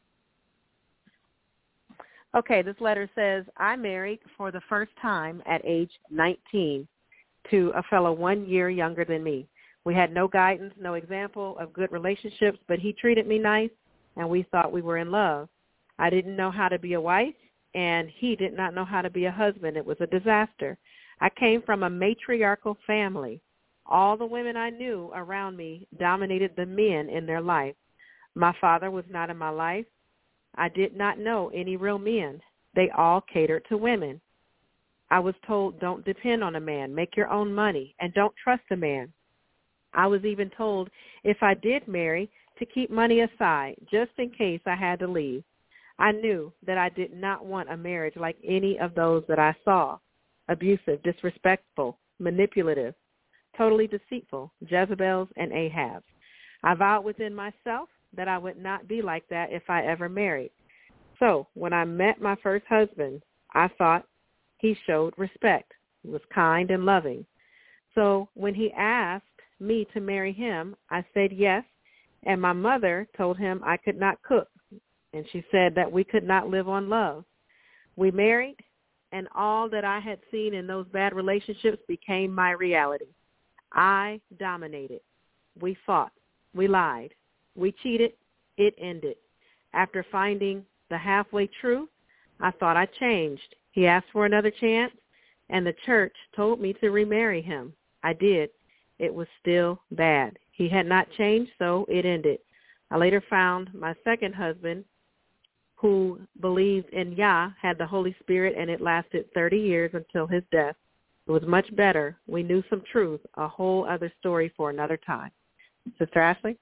Okay, this letter says, I married for the first time at age nineteen to a fellow one year younger than me. We had no guidance, no example of good relationships, but he treated me nice, and we thought we were in love. I didn't know how to be a wife, and he did not know how to be a husband. It was a disaster. I came from a matriarchal family. All the women I knew around me dominated the men in their life. My father was not in my life. I did not know any real men. They all catered to women. I was told, don't depend on a man, make your own money, and don't trust a man. I was even told if I did marry, to keep money aside, just in case I had to leave. I knew that I did not want a marriage like any of those that I saw, abusive, disrespectful, manipulative, totally deceitful, Jezebels and Ahabs. I vowed within myself that I would not be like that if I ever married. So when I met my first husband, I thought he showed respect, was kind and loving. So when he asked me to marry him, I said yes, and my mother told him I could not cook, and she said that we could not live on love. We married, and all that I had seen in those bad relationships became my reality. I dominated. We fought. We lied. We cheated. It ended. After finding the halfway truth, I thought I changed. He asked for another chance, and the church told me to remarry him. I did. It was still bad. He had not changed, so it ended. I later found my second husband, who believed in Yah, had the Holy Spirit, and it lasted thirty years until his death. It was much better. We knew some truth, a whole other story for another time. Sister Ashley?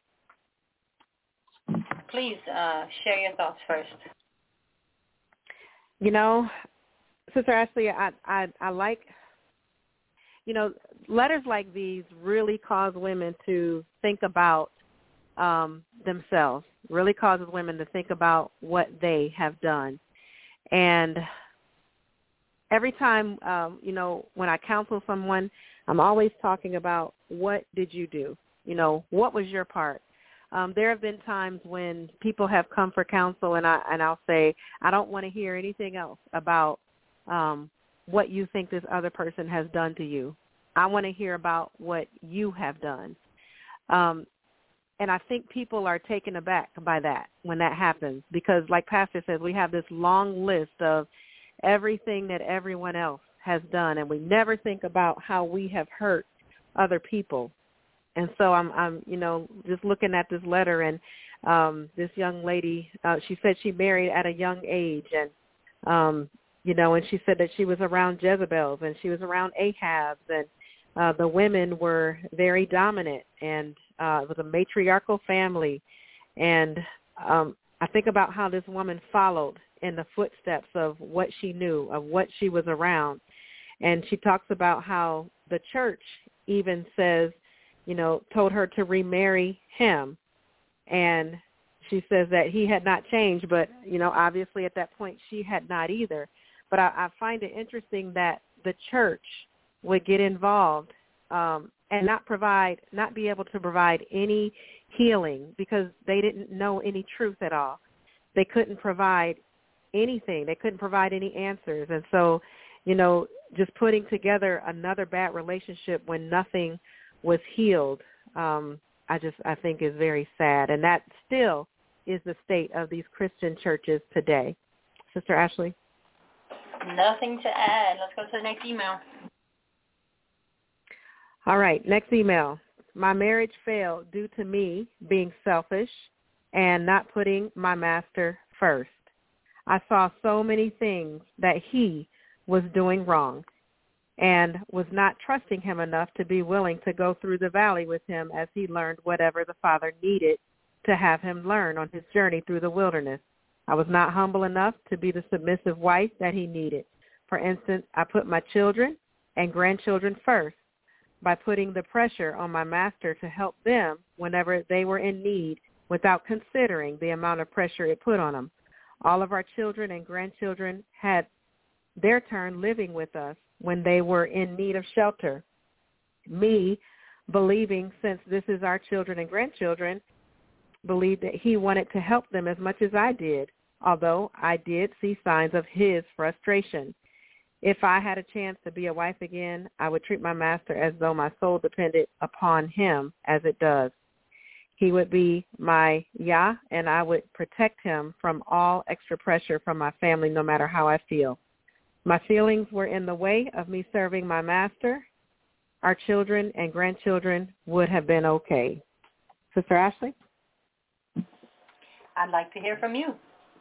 Please uh, share your thoughts first. You know, Sister Ashley, I, I, I like, you know, letters like these really cause women to think about um, themselves, really causes women to think about what they have done. And every time, um, you know, when I counsel someone, I'm always talking about what did you do? You know, what was your part? Um, there have been times when people have come for counsel, and, I, and I'll say, I don't want to hear anything else about um, what you think this other person has done to you. I want to hear about what you have done. Um, and I think people are taken aback by that when that happens because, like Pastor says, we have this long list of everything that everyone else has done, and we never think about how we have hurt other people. And so I'm, I'm, you know, just looking at this letter, and um, this young lady, uh, she said she married at a young age, and, um, you know, and she said that she was around Jezebels, and she was around Ahabs, and uh, the women were very dominant, and uh, it was a matriarchal family. And um, I think about how this woman followed in the footsteps of what she knew, of what she was around. And she talks about how the church even says, you know, told her to remarry him. And she says that he had not changed, but, you know, obviously at that point she had not either. But I, I find it interesting that the church would get involved um, and not provide, not be able to provide any healing because they didn't know any truth at all. They couldn't provide anything. They couldn't provide any answers. And so, you know, just putting together another bad relationship when nothing was healed, um, I just, I think is very sad. And that still is the state of these Christian churches today. Sister Ashley? Nothing to add. Let's go to the next email. All right, next email. My marriage failed due to me being selfish and not putting my master first. I saw so many things that he was doing wrong and was not trusting him enough to be willing to go through the valley with him as he learned whatever the Father needed to have him learn on his journey through the wilderness. I was not humble enough to be the submissive wife that he needed. For instance, I put my children and grandchildren first by putting the pressure on my master to help them whenever they were in need without considering the amount of pressure it put on them. All of our children and grandchildren had their turn living with us when they were in need of shelter. Me, believing since this is our children and grandchildren, believed that he wanted to help them as much as I did, although I did see signs of his frustration. If I had a chance to be a wife again, I would treat my master as though my soul depended upon him as it does. He would be my Yah, and I would protect him from all extra pressure from my family, no matter how I feel. My feelings were in the way of me serving my master. Our children and grandchildren would have been okay. Sister Ashley? I'd like to hear from you.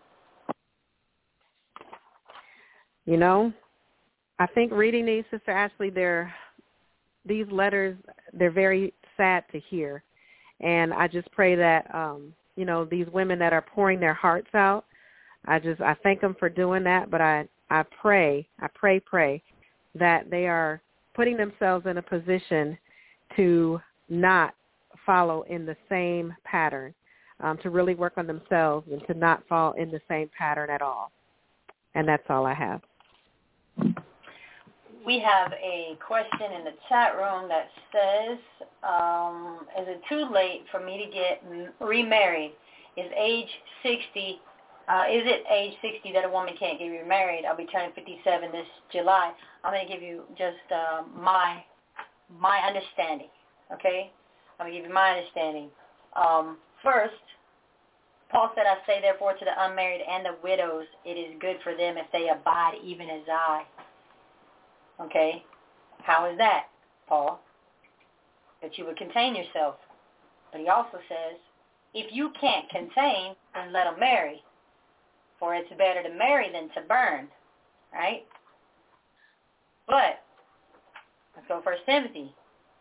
You know, I think reading these, Sister Ashley, they're, these letters, they're very sad to hear. And I just pray that, um, you know, these women that are pouring their hearts out, I just I thank them for doing that, but I, I pray, I pray, pray that they are putting themselves in a position to not follow in the same pattern, um, to really work on themselves and to not fall in the same pattern at all. And that's all I have. We have a question in the chat room that says, um, is it too late for me to get remarried? Is age sixty, uh, is it age sixty that a woman can't get remarried? I'll be turning fifty-seven this July. I'm going to give you just uh, my my understanding, okay? I'm going to give you my understanding. Um, first, Paul said, I say therefore to the unmarried and the widows, it is good for them if they abide even as I. Okay? How is that, Paul? That you would contain yourself. But he also says, if you can't contain, then let them marry. For it's better to marry than to burn. Right? But, let's go First Timothy.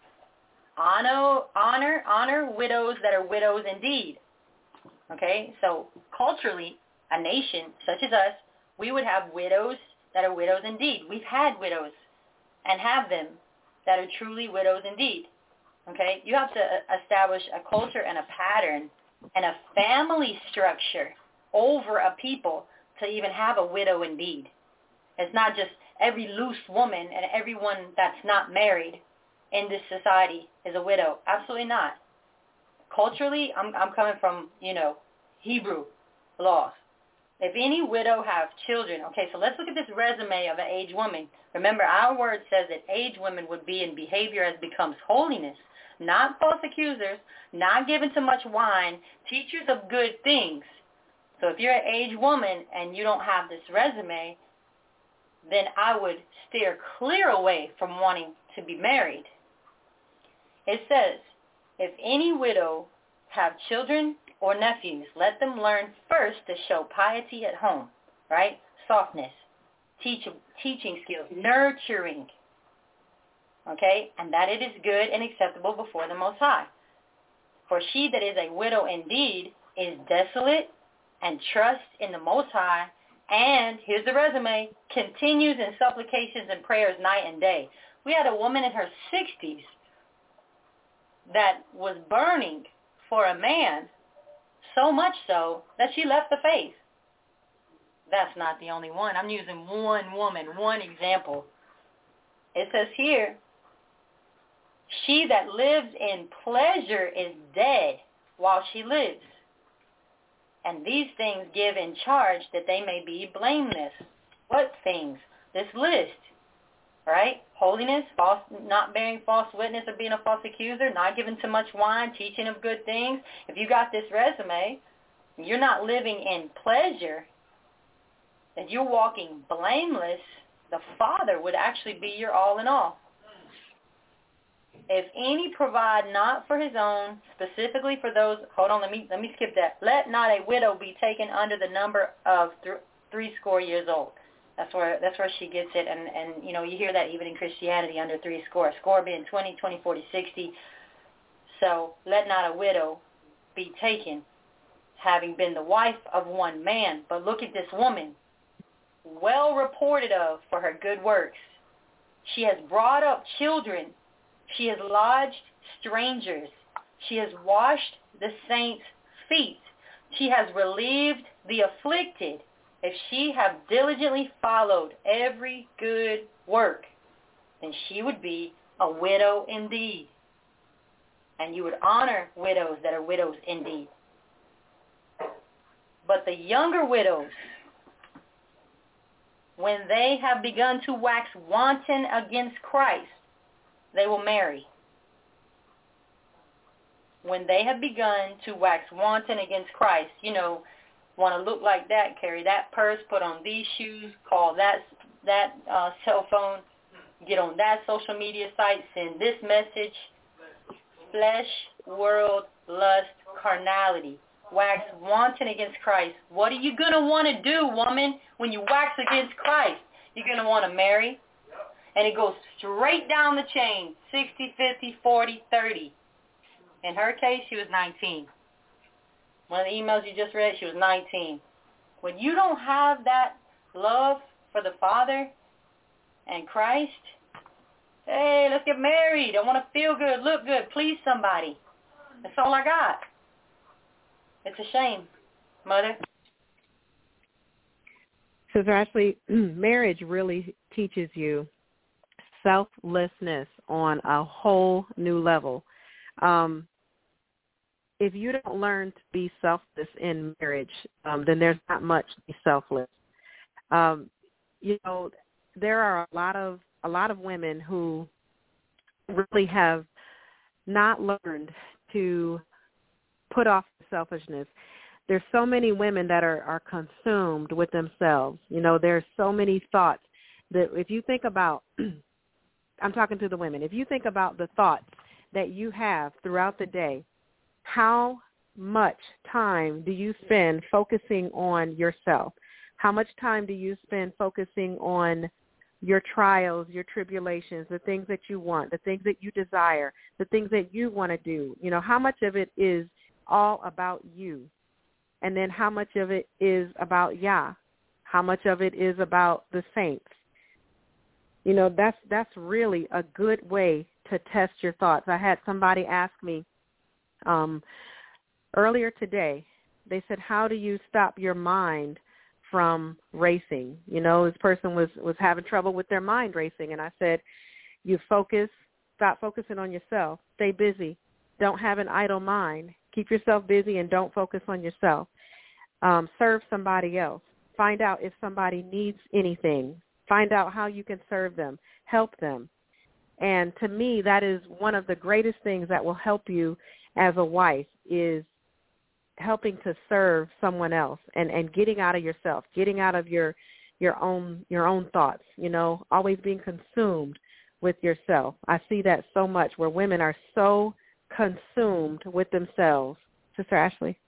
Honor, honor, honor widows that are widows indeed. Okay? So, culturally, a nation such as us, we would have widows that are widows indeed. We've had widows and have them that are truly widows indeed. Okay? You have to establish a culture and a pattern and a family structure over a people to even have a widow indeed. It's not just every loose woman and everyone that's not married in this society is a widow. Absolutely not. Culturally, I'm, I'm coming from, you know, Hebrew laws. If any widow have children, okay, so let's look at this resume of an aged woman. Remember, our word says that aged women would be in behavior as becomes holiness, not false accusers, not given to much wine, teachers of good things. So if you're an aged woman and you don't have this resume, then I would steer clear away from wanting to be married. It says, if any widow have children or nephews, let them learn first to show piety at home, right? Softness, teach, teaching skills, nurturing, okay? And that it is good and acceptable before the Most High. For she that is a widow indeed is desolate and trusts in the Most High, and, here's the resume, continues in supplications and prayers night and day. We had a woman in her sixties that was burning for a man, so much so that she left the faith. That's not the only one. I'm using one woman, one example. It says here, she that lives in pleasure is dead while she lives. And these things give in charge that they may be blameless. What things? This list, right? Holiness, false, not bearing false witness or being a false accuser, not giving too much wine, teaching of good things. If you got this resume, you're not living in pleasure, that you're walking blameless, the Father would actually be your all in all. If any provide not for his own, specifically for those, hold on, let me let me skip that. Let not a widow be taken under the number of th- three score years old. That's where that's where she gets it, and, and you know you hear that even in Christianity under three score. Score being twenty, twenty, forty, sixty. So let not a widow be taken, having been the wife of one man. But look at this woman, well reported of for her good works. She has brought up children. She has lodged strangers. She has washed the saints' feet. She has relieved the afflicted. If she have diligently followed every good work, then she would be a widow indeed. And you would honor widows that are widows indeed. But the younger widows, when they have begun to wax wanton against Christ, they will marry. When they have begun to wax wanton against Christ, you know, want to look like that, carry that purse, put on these shoes, call that that uh, cell phone, get on that social media site, send this message. Flesh, world, lust, carnality. Wax wanton against Christ. What are you going to want to do, woman, when you wax against Christ? You're going to want to marry? And it goes straight down the chain, sixty, fifty, forty, thirty. In her case, she was nineteen. One of the emails you just read, she was nineteen. When you don't have that love for the Father and Christ, hey, let's get married. I want to feel good, look good, please somebody. That's all I got. It's a shame, Mother. Sister Ashley, marriage really teaches you selflessness on a whole new level. Um, if you don't learn to be selfless in marriage, um, then there's not much to be selfless. Um, you know, there are a lot of a lot of women who really have not learned to put off selfishness. There's so many women that are, are consumed with themselves. You know, there's so many thoughts that if you think about, I'm talking to the women, if you think about the thoughts that you have throughout the day, how much time do you spend focusing on yourself? How much time do you spend focusing on your trials, your tribulations, the things that you want, the things that you desire, the things that you want to do? You know, how much of it is all about you? And then how much of it is about Yah? How much of it is about the saints? You know, that's that's really a good way to test your thoughts. I had somebody ask me um, earlier today, they said, how do you stop your mind from racing? You know, this person was, was having trouble with their mind racing. And I said, you focus, stop focusing on yourself, stay busy, don't have an idle mind. Keep yourself busy and don't focus on yourself. Um, serve somebody else. Find out if somebody needs anything. Find out how you can serve them. Help them. And to me, that is one of the greatest things that will help you as a wife is helping to serve someone else and, and getting out of yourself, getting out of your your own your own thoughts, you know, always being consumed with yourself. I see that so much where women are so consumed with themselves. Sister Ashley?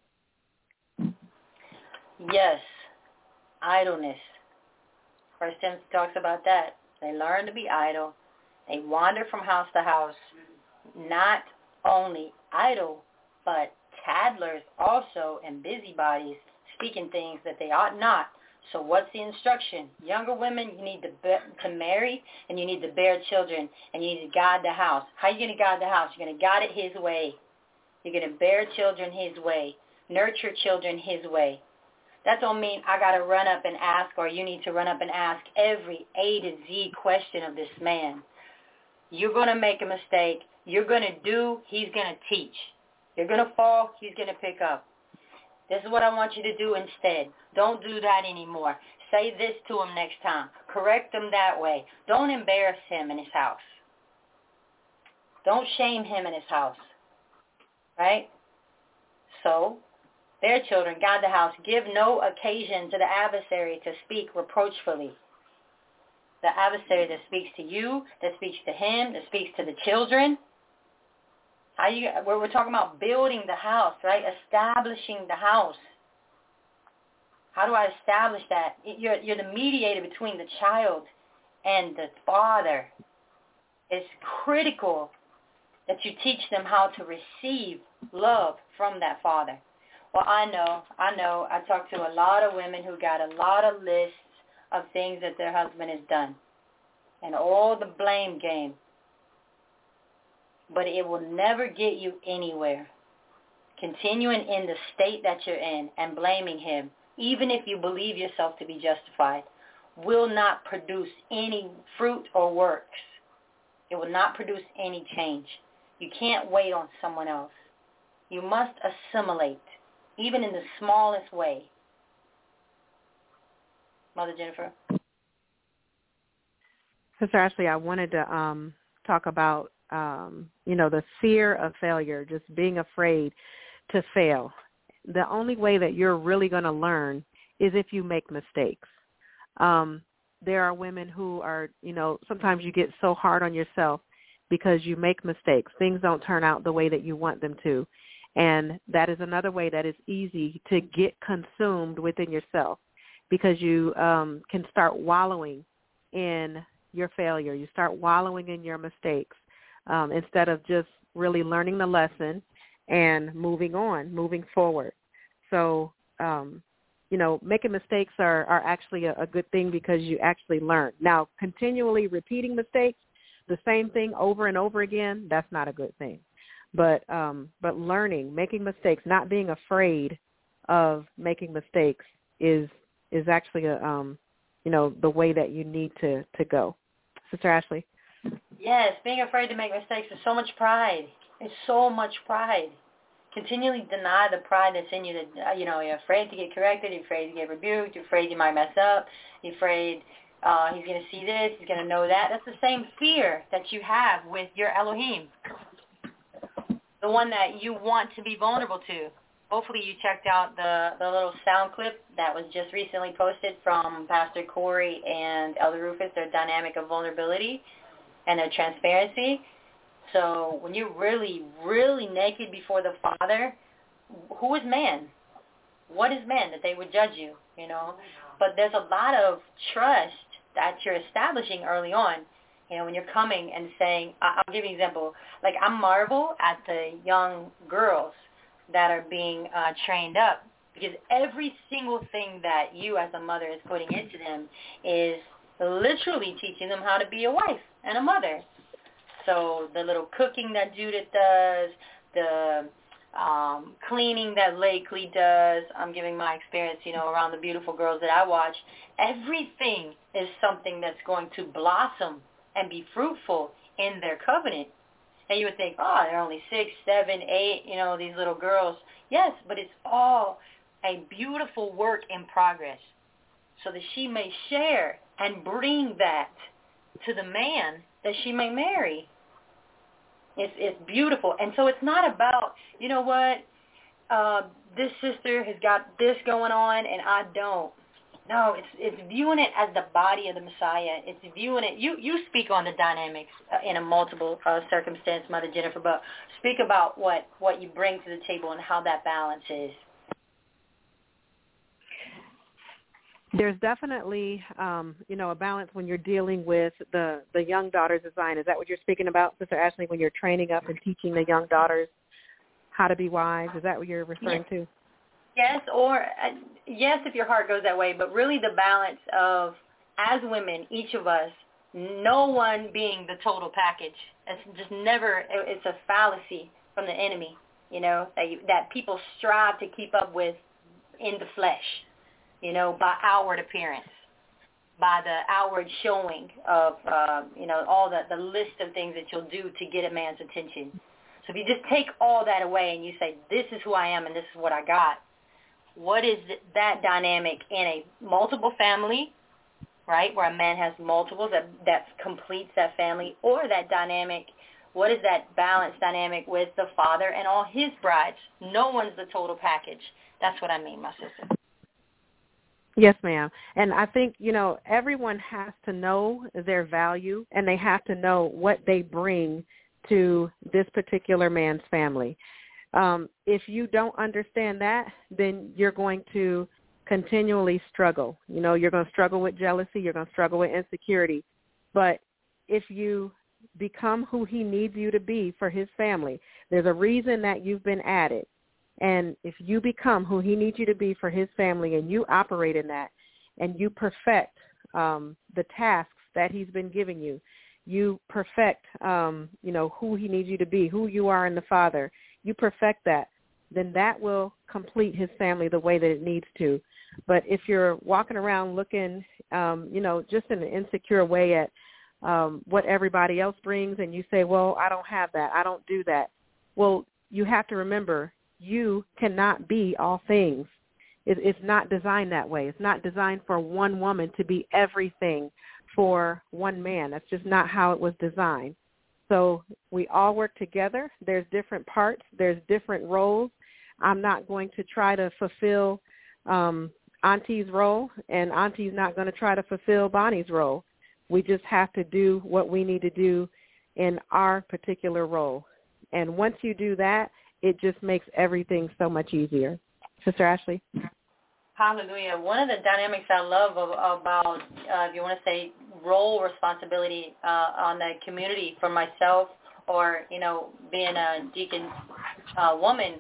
Yes, idleness. First Timothy talks about that. They learn to be idle. They wander from house to house, not only idle, but tattlers also and busybodies, speaking things that they ought not. So what's the instruction? Younger women, you need to be, to marry, and you need to bear children, and you need to guide the house. How are you going to guide the house? You're going to guide it his way. You're going to bear children his way, nurture children his way. That don't mean I got to run up and ask, or you need to run up and ask every A to Z question of this man. You're going to make a mistake. You're going to do, he's going to teach. You're going to fall, he's going to pick up. This is what I want you to do instead. Don't do that anymore. Say this to him next time. Correct him that way. Don't embarrass him in his house. Don't shame him in his house. Right? So, their children, guide the house. Give no occasion to the adversary to speak reproachfully. The adversary that speaks to you, that speaks to him, that speaks to the children. How you? We're, we're talking about building the house, right? Establishing the house. How do I establish that? You're, you're the mediator between the child and the father. It's critical that you teach them how to receive love from that father. Well, I know, I know. I talk to a lot of women who got a lot of lists of things that their husband has done and all the blame game. But it will never get you anywhere. Continuing in the state that you're in and blaming him, even if you believe yourself to be justified, will not produce any fruit or works. It will not produce any change. You can't wait on someone else. You must assimilate, even in the smallest way. Mother Jennifer? Sister Ashley, I wanted to um, talk about Um, you know, the fear of failure, just being afraid to fail. The only way that you're really going to learn is if you make mistakes. Um, there are women who are, you know, sometimes you get so hard on yourself because you make mistakes. Things don't turn out the way that you want them to. And that is another way that is easy to get consumed within yourself because you um, can start wallowing in your failure. You start wallowing in your mistakes. Um, instead of just really learning the lesson and moving on, moving forward. So um, you know, making mistakes are, are actually a, a good thing because you actually learn. Now, continually repeating mistakes, the same thing over and over again, that's not a good thing. But um, but learning, making mistakes, not being afraid of making mistakes is is actually a um, you know, the way that you need to, to go. Sister Ashley? Yes, being afraid to make mistakes is so much pride. It's so much pride. Continually deny the pride that's in you. That, you know, you're afraid to get corrected. You're afraid to get rebuked. You're afraid you might mess up. You're afraid uh, he's going to see this. He's going to know that. That's the same fear that you have with your Elohim, the one that you want to be vulnerable to. Hopefully you checked out the, the little sound clip that was just recently posted from Pastor Corey and Elder Rufus, their dynamic of vulnerability and their transparency. So when you're really, really naked before the Father, who is man? What is man that they would judge you, you know? But there's a lot of trust that you're establishing early on, you know, when you're coming and saying, I'll give you an example. Like, I marvel at the young girls that are being uh, trained up, because every single thing that you as a mother is putting into them is literally teaching them how to be a wife and a mother. So the little cooking that Judith does, the um, cleaning that Lakely does, I'm giving my experience, you know, around the beautiful girls that I watch. Everything is something that's going to blossom and be fruitful in their covenant. And you would think, oh, they're only six, seven, eight, you know, these little girls. Yes, but it's all a beautiful work in progress so that she may share and bring that to the man that she may marry. It's, it's beautiful. And so it's not about, you know what, uh, this sister has got this going on and I don't. No, it's it's viewing it as the body of the Messiah. It's viewing it. You you speak on the dynamics uh, in a multiple uh, circumstance, Mother Jennifer, but speak about what, what you bring to the table and how that balance is. There's definitely, um, you know, a balance when you're dealing with the, the young daughters of Zion. Is that what you're speaking about, Sister Ashley, when you're training up and teaching the young daughters how to be wives? Is that what you're referring yes. to? Yes, or uh, yes, if your heart goes that way, but really the balance of, as women, each of us, no one being the total package. It's just never, it's a fallacy from the enemy, you know, that, you, that people strive to keep up with in the flesh, you know, by outward appearance, by the outward showing of, uh, you know, all the, the list of things that you'll do to get a man's attention. So if you just take all that away and you say, this is who I am and this is what I got, what is that dynamic in a multiple family, right, where a man has multiples, that, that completes that family, or that dynamic, what is that balanced dynamic with the Father and all his brides? No one's the total package. That's what I mean, my sister. Yes, ma'am. And I think, you know, everyone has to know their value, and they have to know what they bring to this particular man's family. Um, if you don't understand that, then you're going to continually struggle. You know, you're going to struggle with jealousy. You're going to struggle with insecurity. But if you become who he needs you to be for his family, there's a reason that you've been added. And if you become who he needs you to be for his family and you operate in that and you perfect um, the tasks that he's been giving you, you perfect, um, you know, who he needs you to be, who you are in the Father, you perfect that, then that will complete his family the way that it needs to. But if you're walking around looking, um, you know, just in an insecure way at um, what everybody else brings and you say, well, I don't have that, I don't do that. Well, you have to remember, you cannot be all things. It, it's not designed that way. It's not designed for one woman to be everything for one man. That's just not how it was designed. So we all work together. There's different parts. There's different roles. I'm not going to try to fulfill um, Auntie's role, and Auntie's not going to try to fulfill Bonnie's role. We just have to do what we need to do in our particular role. And once you do that, it just makes everything so much easier. Sister Ashley? Hallelujah. One of the dynamics I love of, about, uh, if you want to say, role responsibility uh, on the community for myself, or, you know, being a deacon uh, woman,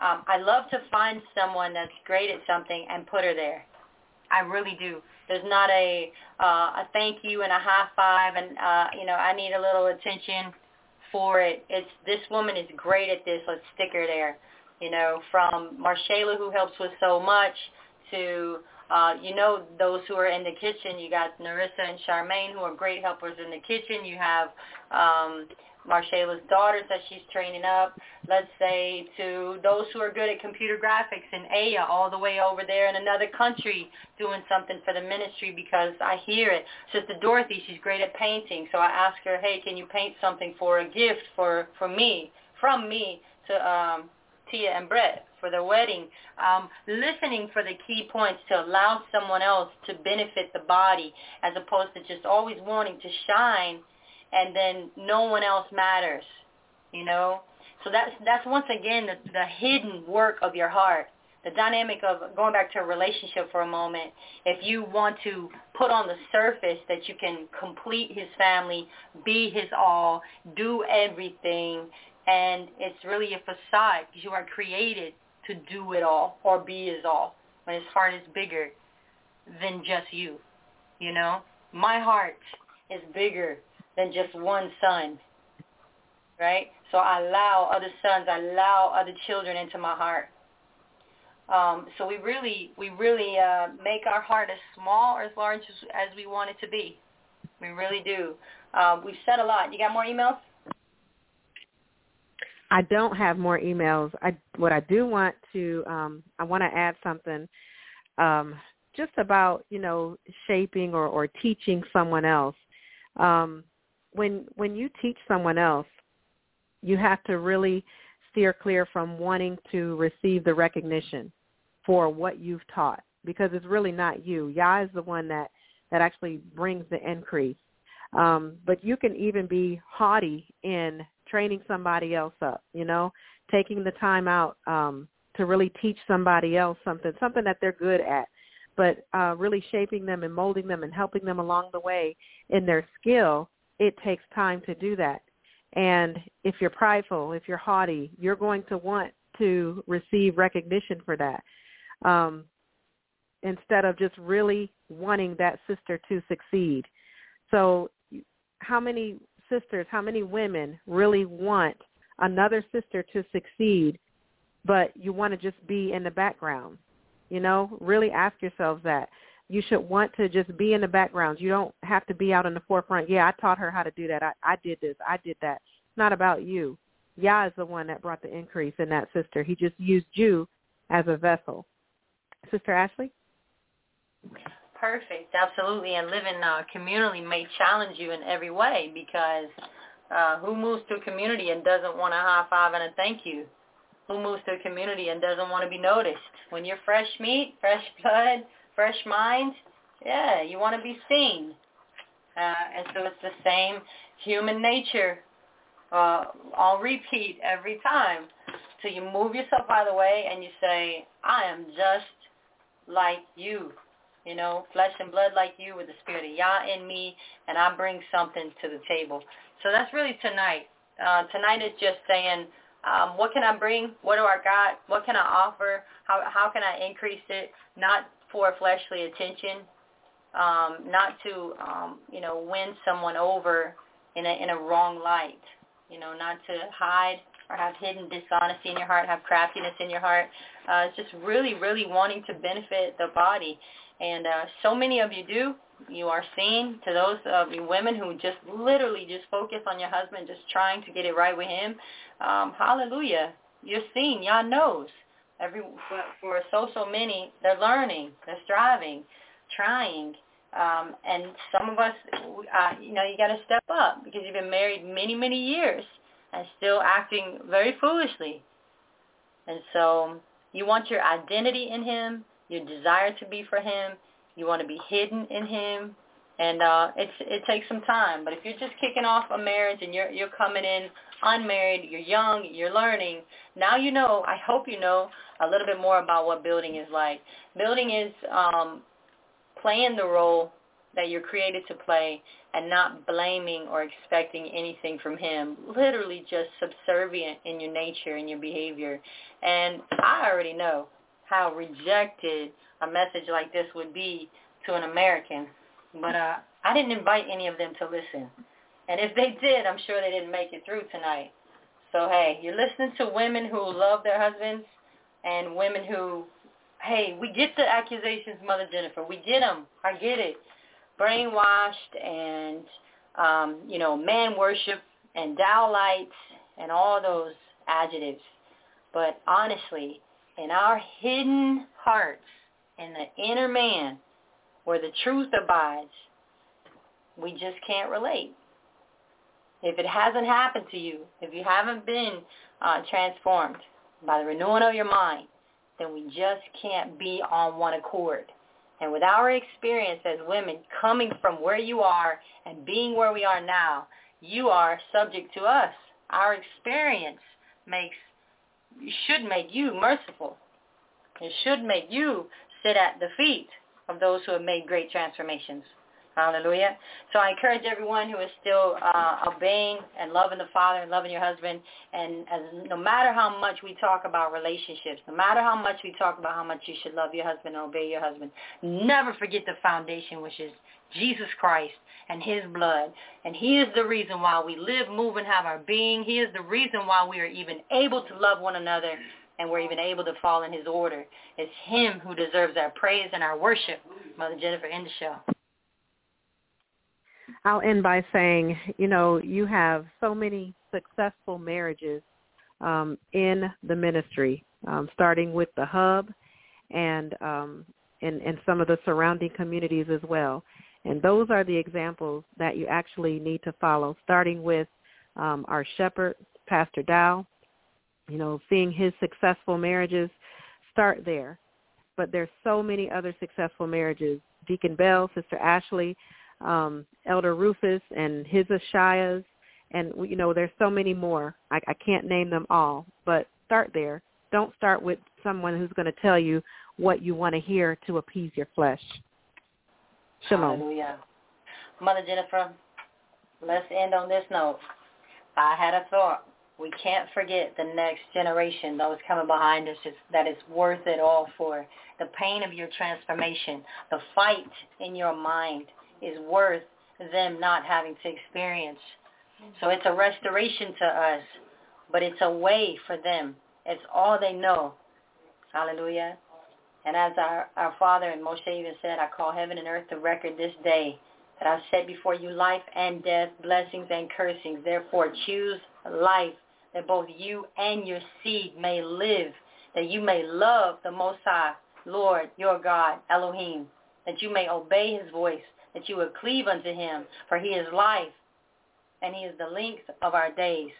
Um, I love to find someone that's great at something and put her there. I really do. There's not a uh, a thank you and a high five and, uh, you know, I need a little attention for it. It's this woman is great at this. Let's stick her there. You know, from Marshayla, who helps with so much, to, uh, you know, those who are in the kitchen. You got Narissa and Charmaine, who are great helpers in the kitchen. You have um, Marshayla's daughters that she's training up, let's say, to those who are good at computer graphics, and Aya all the way over there in another country doing something for the ministry because I hear it. Sister Dorothy, she's great at painting, so I ask her, hey, can you paint something for a gift for, for me, from me to um, Tia and Brett for their wedding? Um, listening for the key points to allow someone else to benefit the body as opposed to just always wanting to shine and then no one else matters, you know? So that's, that's once again, the, the hidden work of your heart, the dynamic of going back to a relationship for a moment. If you want to put on the surface that you can complete his family, be his all, do everything, and it's really a facade because you are created to do it all or be his all, when his heart is bigger than just you, you know? My heart is bigger than just one son, right? So I allow other sons, I allow other children into my heart. Um, so we really, we really uh, make our heart as small or as large as, as we want it to be. We really do. Uh, we've said a lot. You got more emails? I don't have more emails. I what I do want to, um, I want to add something um, just about, you know, shaping or, or teaching someone else. Um, when when you teach someone else, you have to really steer clear from wanting to receive the recognition for what you've taught, because it's really not you. Yah is the one that, that actually brings the increase. Um, but you can even be haughty in training somebody else up, you know, taking the time out um, to really teach somebody else something, something that they're good at, but uh, really shaping them and molding them and helping them along the way in their skill. It takes time to do that. And if you're prideful, if you're haughty, you're going to want to receive recognition for that, um, instead of just really wanting that sister to succeed. So how many sisters, how many women really want another sister to succeed, but you want to just be in the background? You know, really ask yourselves that. You should want to just be in the background. You don't have to be out in the forefront. Yeah, I taught her how to do that. I, I did this. I did that. It's not about you. Yah is the one that brought the increase in that sister. He just used you as a vessel. Sister Ashley? Perfect, absolutely. And living uh, communally may challenge you in every way, because uh, who moves to a community and doesn't want a high five and a thank you? Who moves to a community and doesn't want to be noticed? When you're fresh meat, fresh blood, fresh mind, yeah, you want to be seen. Uh, and so it's the same human nature uh, on repeat every time. So you move yourself out of the way and you say, I am just like you. You know, flesh and blood like you with the spirit of Yah in me, and I bring something to the table. So that's really tonight. Uh, tonight is just saying, um, what can I bring? What do I got? What can I offer? How how can I increase it? Not for fleshly attention, um, not to, um, you know, win someone over in a, in a wrong light. You know, not to hide or have hidden dishonesty in your heart, have craftiness in your heart. Uh, it's just really, really wanting to benefit the body. And uh, so many of you do. You are seen. To those of you women who just literally just focus on your husband, just trying to get it right with him, um, hallelujah, you're seen. Yah knows. Every for so so many, they're learning, they're striving, trying, um, and some of us, uh, you know, you got to step up because you've been married many many years and still acting very foolishly, and so you want your identity in him. Your desire to be for him, you want to be hidden in him, and uh, it's it takes some time. But if you're just kicking off a marriage and you're you're coming in unmarried, you're young, you're learning, now you know, I hope you know a little bit more about what building is like. Building is um, playing the role that you're created to play and not blaming or expecting anything from him, literally just subservient in your nature and your behavior. And I already know how rejected a message like this would be to an American, but uh, I didn't invite any of them to listen. And if they did, I'm sure they didn't make it through tonight. So, hey, you're listening to women who love their husbands and women who, hey, we get the accusations, Mother Jennifer. We get them. I get it. Brainwashed and, um, you know, man worship and dowlights and all those adjectives. But honestly, in our hidden hearts, in the inner man, where the truth abides, we just can't relate. If it hasn't happened to you, if you haven't been uh, transformed by the renewing of your mind, then we just can't be on one accord. And with our experience as women coming from where you are and being where we are now, you are subject to us. Our experience makes should make you merciful. It should make you sit at the feet of those who have made great transformations. Hallelujah. So I encourage everyone who is still uh, obeying and loving the Father and loving your husband, and as no matter how much we talk about relationships, no matter how much we talk about how much you should love your husband and obey your husband, never forget the foundation, which is Jesus Christ and his blood. And he is the reason why we live, move, and have our being. He is the reason why we are even able to love one another and we're even able to fall in his order. It's him who deserves our praise and our worship. Mother Jennifer, end the show. I'll end by saying, you know, you have so many successful marriages um, in the ministry, um, starting with the hub and, um, and and some of the surrounding communities as well. And those are the examples that you actually need to follow, starting with um, our shepherd, Pastor Dow. You know, seeing his successful marriages, start there. But there's so many other successful marriages. Deacon Bell, Sister Ashley, um, Elder Rufus and his Ashayas, and, you know, there's so many more. I, I can't name them all, but start there. Don't start with someone who's going to tell you what you want to hear to appease your flesh. Shalom. Hallelujah. Mother Jennifer, let's end on this note. I had a thought. We can't forget the next generation, those coming behind us, is, that is worth it all for. The pain of your transformation, the fight in your mind is worth them not having to experience. So it's a restoration to us, but it's a way for them. It's all they know. Hallelujah. And as our, our Father and Moshe even said, I call heaven and earth to record this day that I've set before you life and death, blessings and cursings. Therefore choose life, that both you and your seed may live, that you may love the Most High, Lord, your God, Elohim, that you may obey his voice, that you would cleave unto him, for he is life, and he is the length of our days.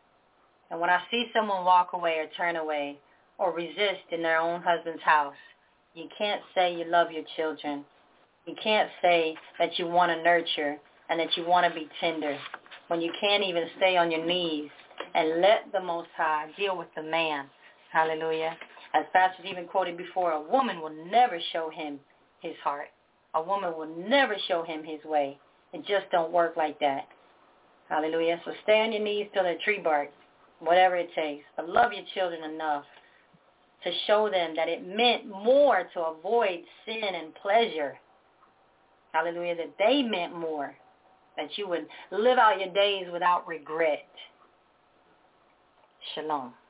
And when I see someone walk away or turn away or resist in their own husband's house, you can't say you love your children. You can't say that you want to nurture and that you want to be tender when you can't even stay on your knees and let the Most High deal with the man. Hallelujah. As Pastor even quoted before, a woman will never show him his heart. A woman will never show him his way. It just don't work like that. Hallelujah. So stay on your knees till the tree bark, whatever it takes. But love your children enough to show them that it meant more to avoid sin and pleasure. Hallelujah. That they meant more. That you would live out your days without regret. Shalom.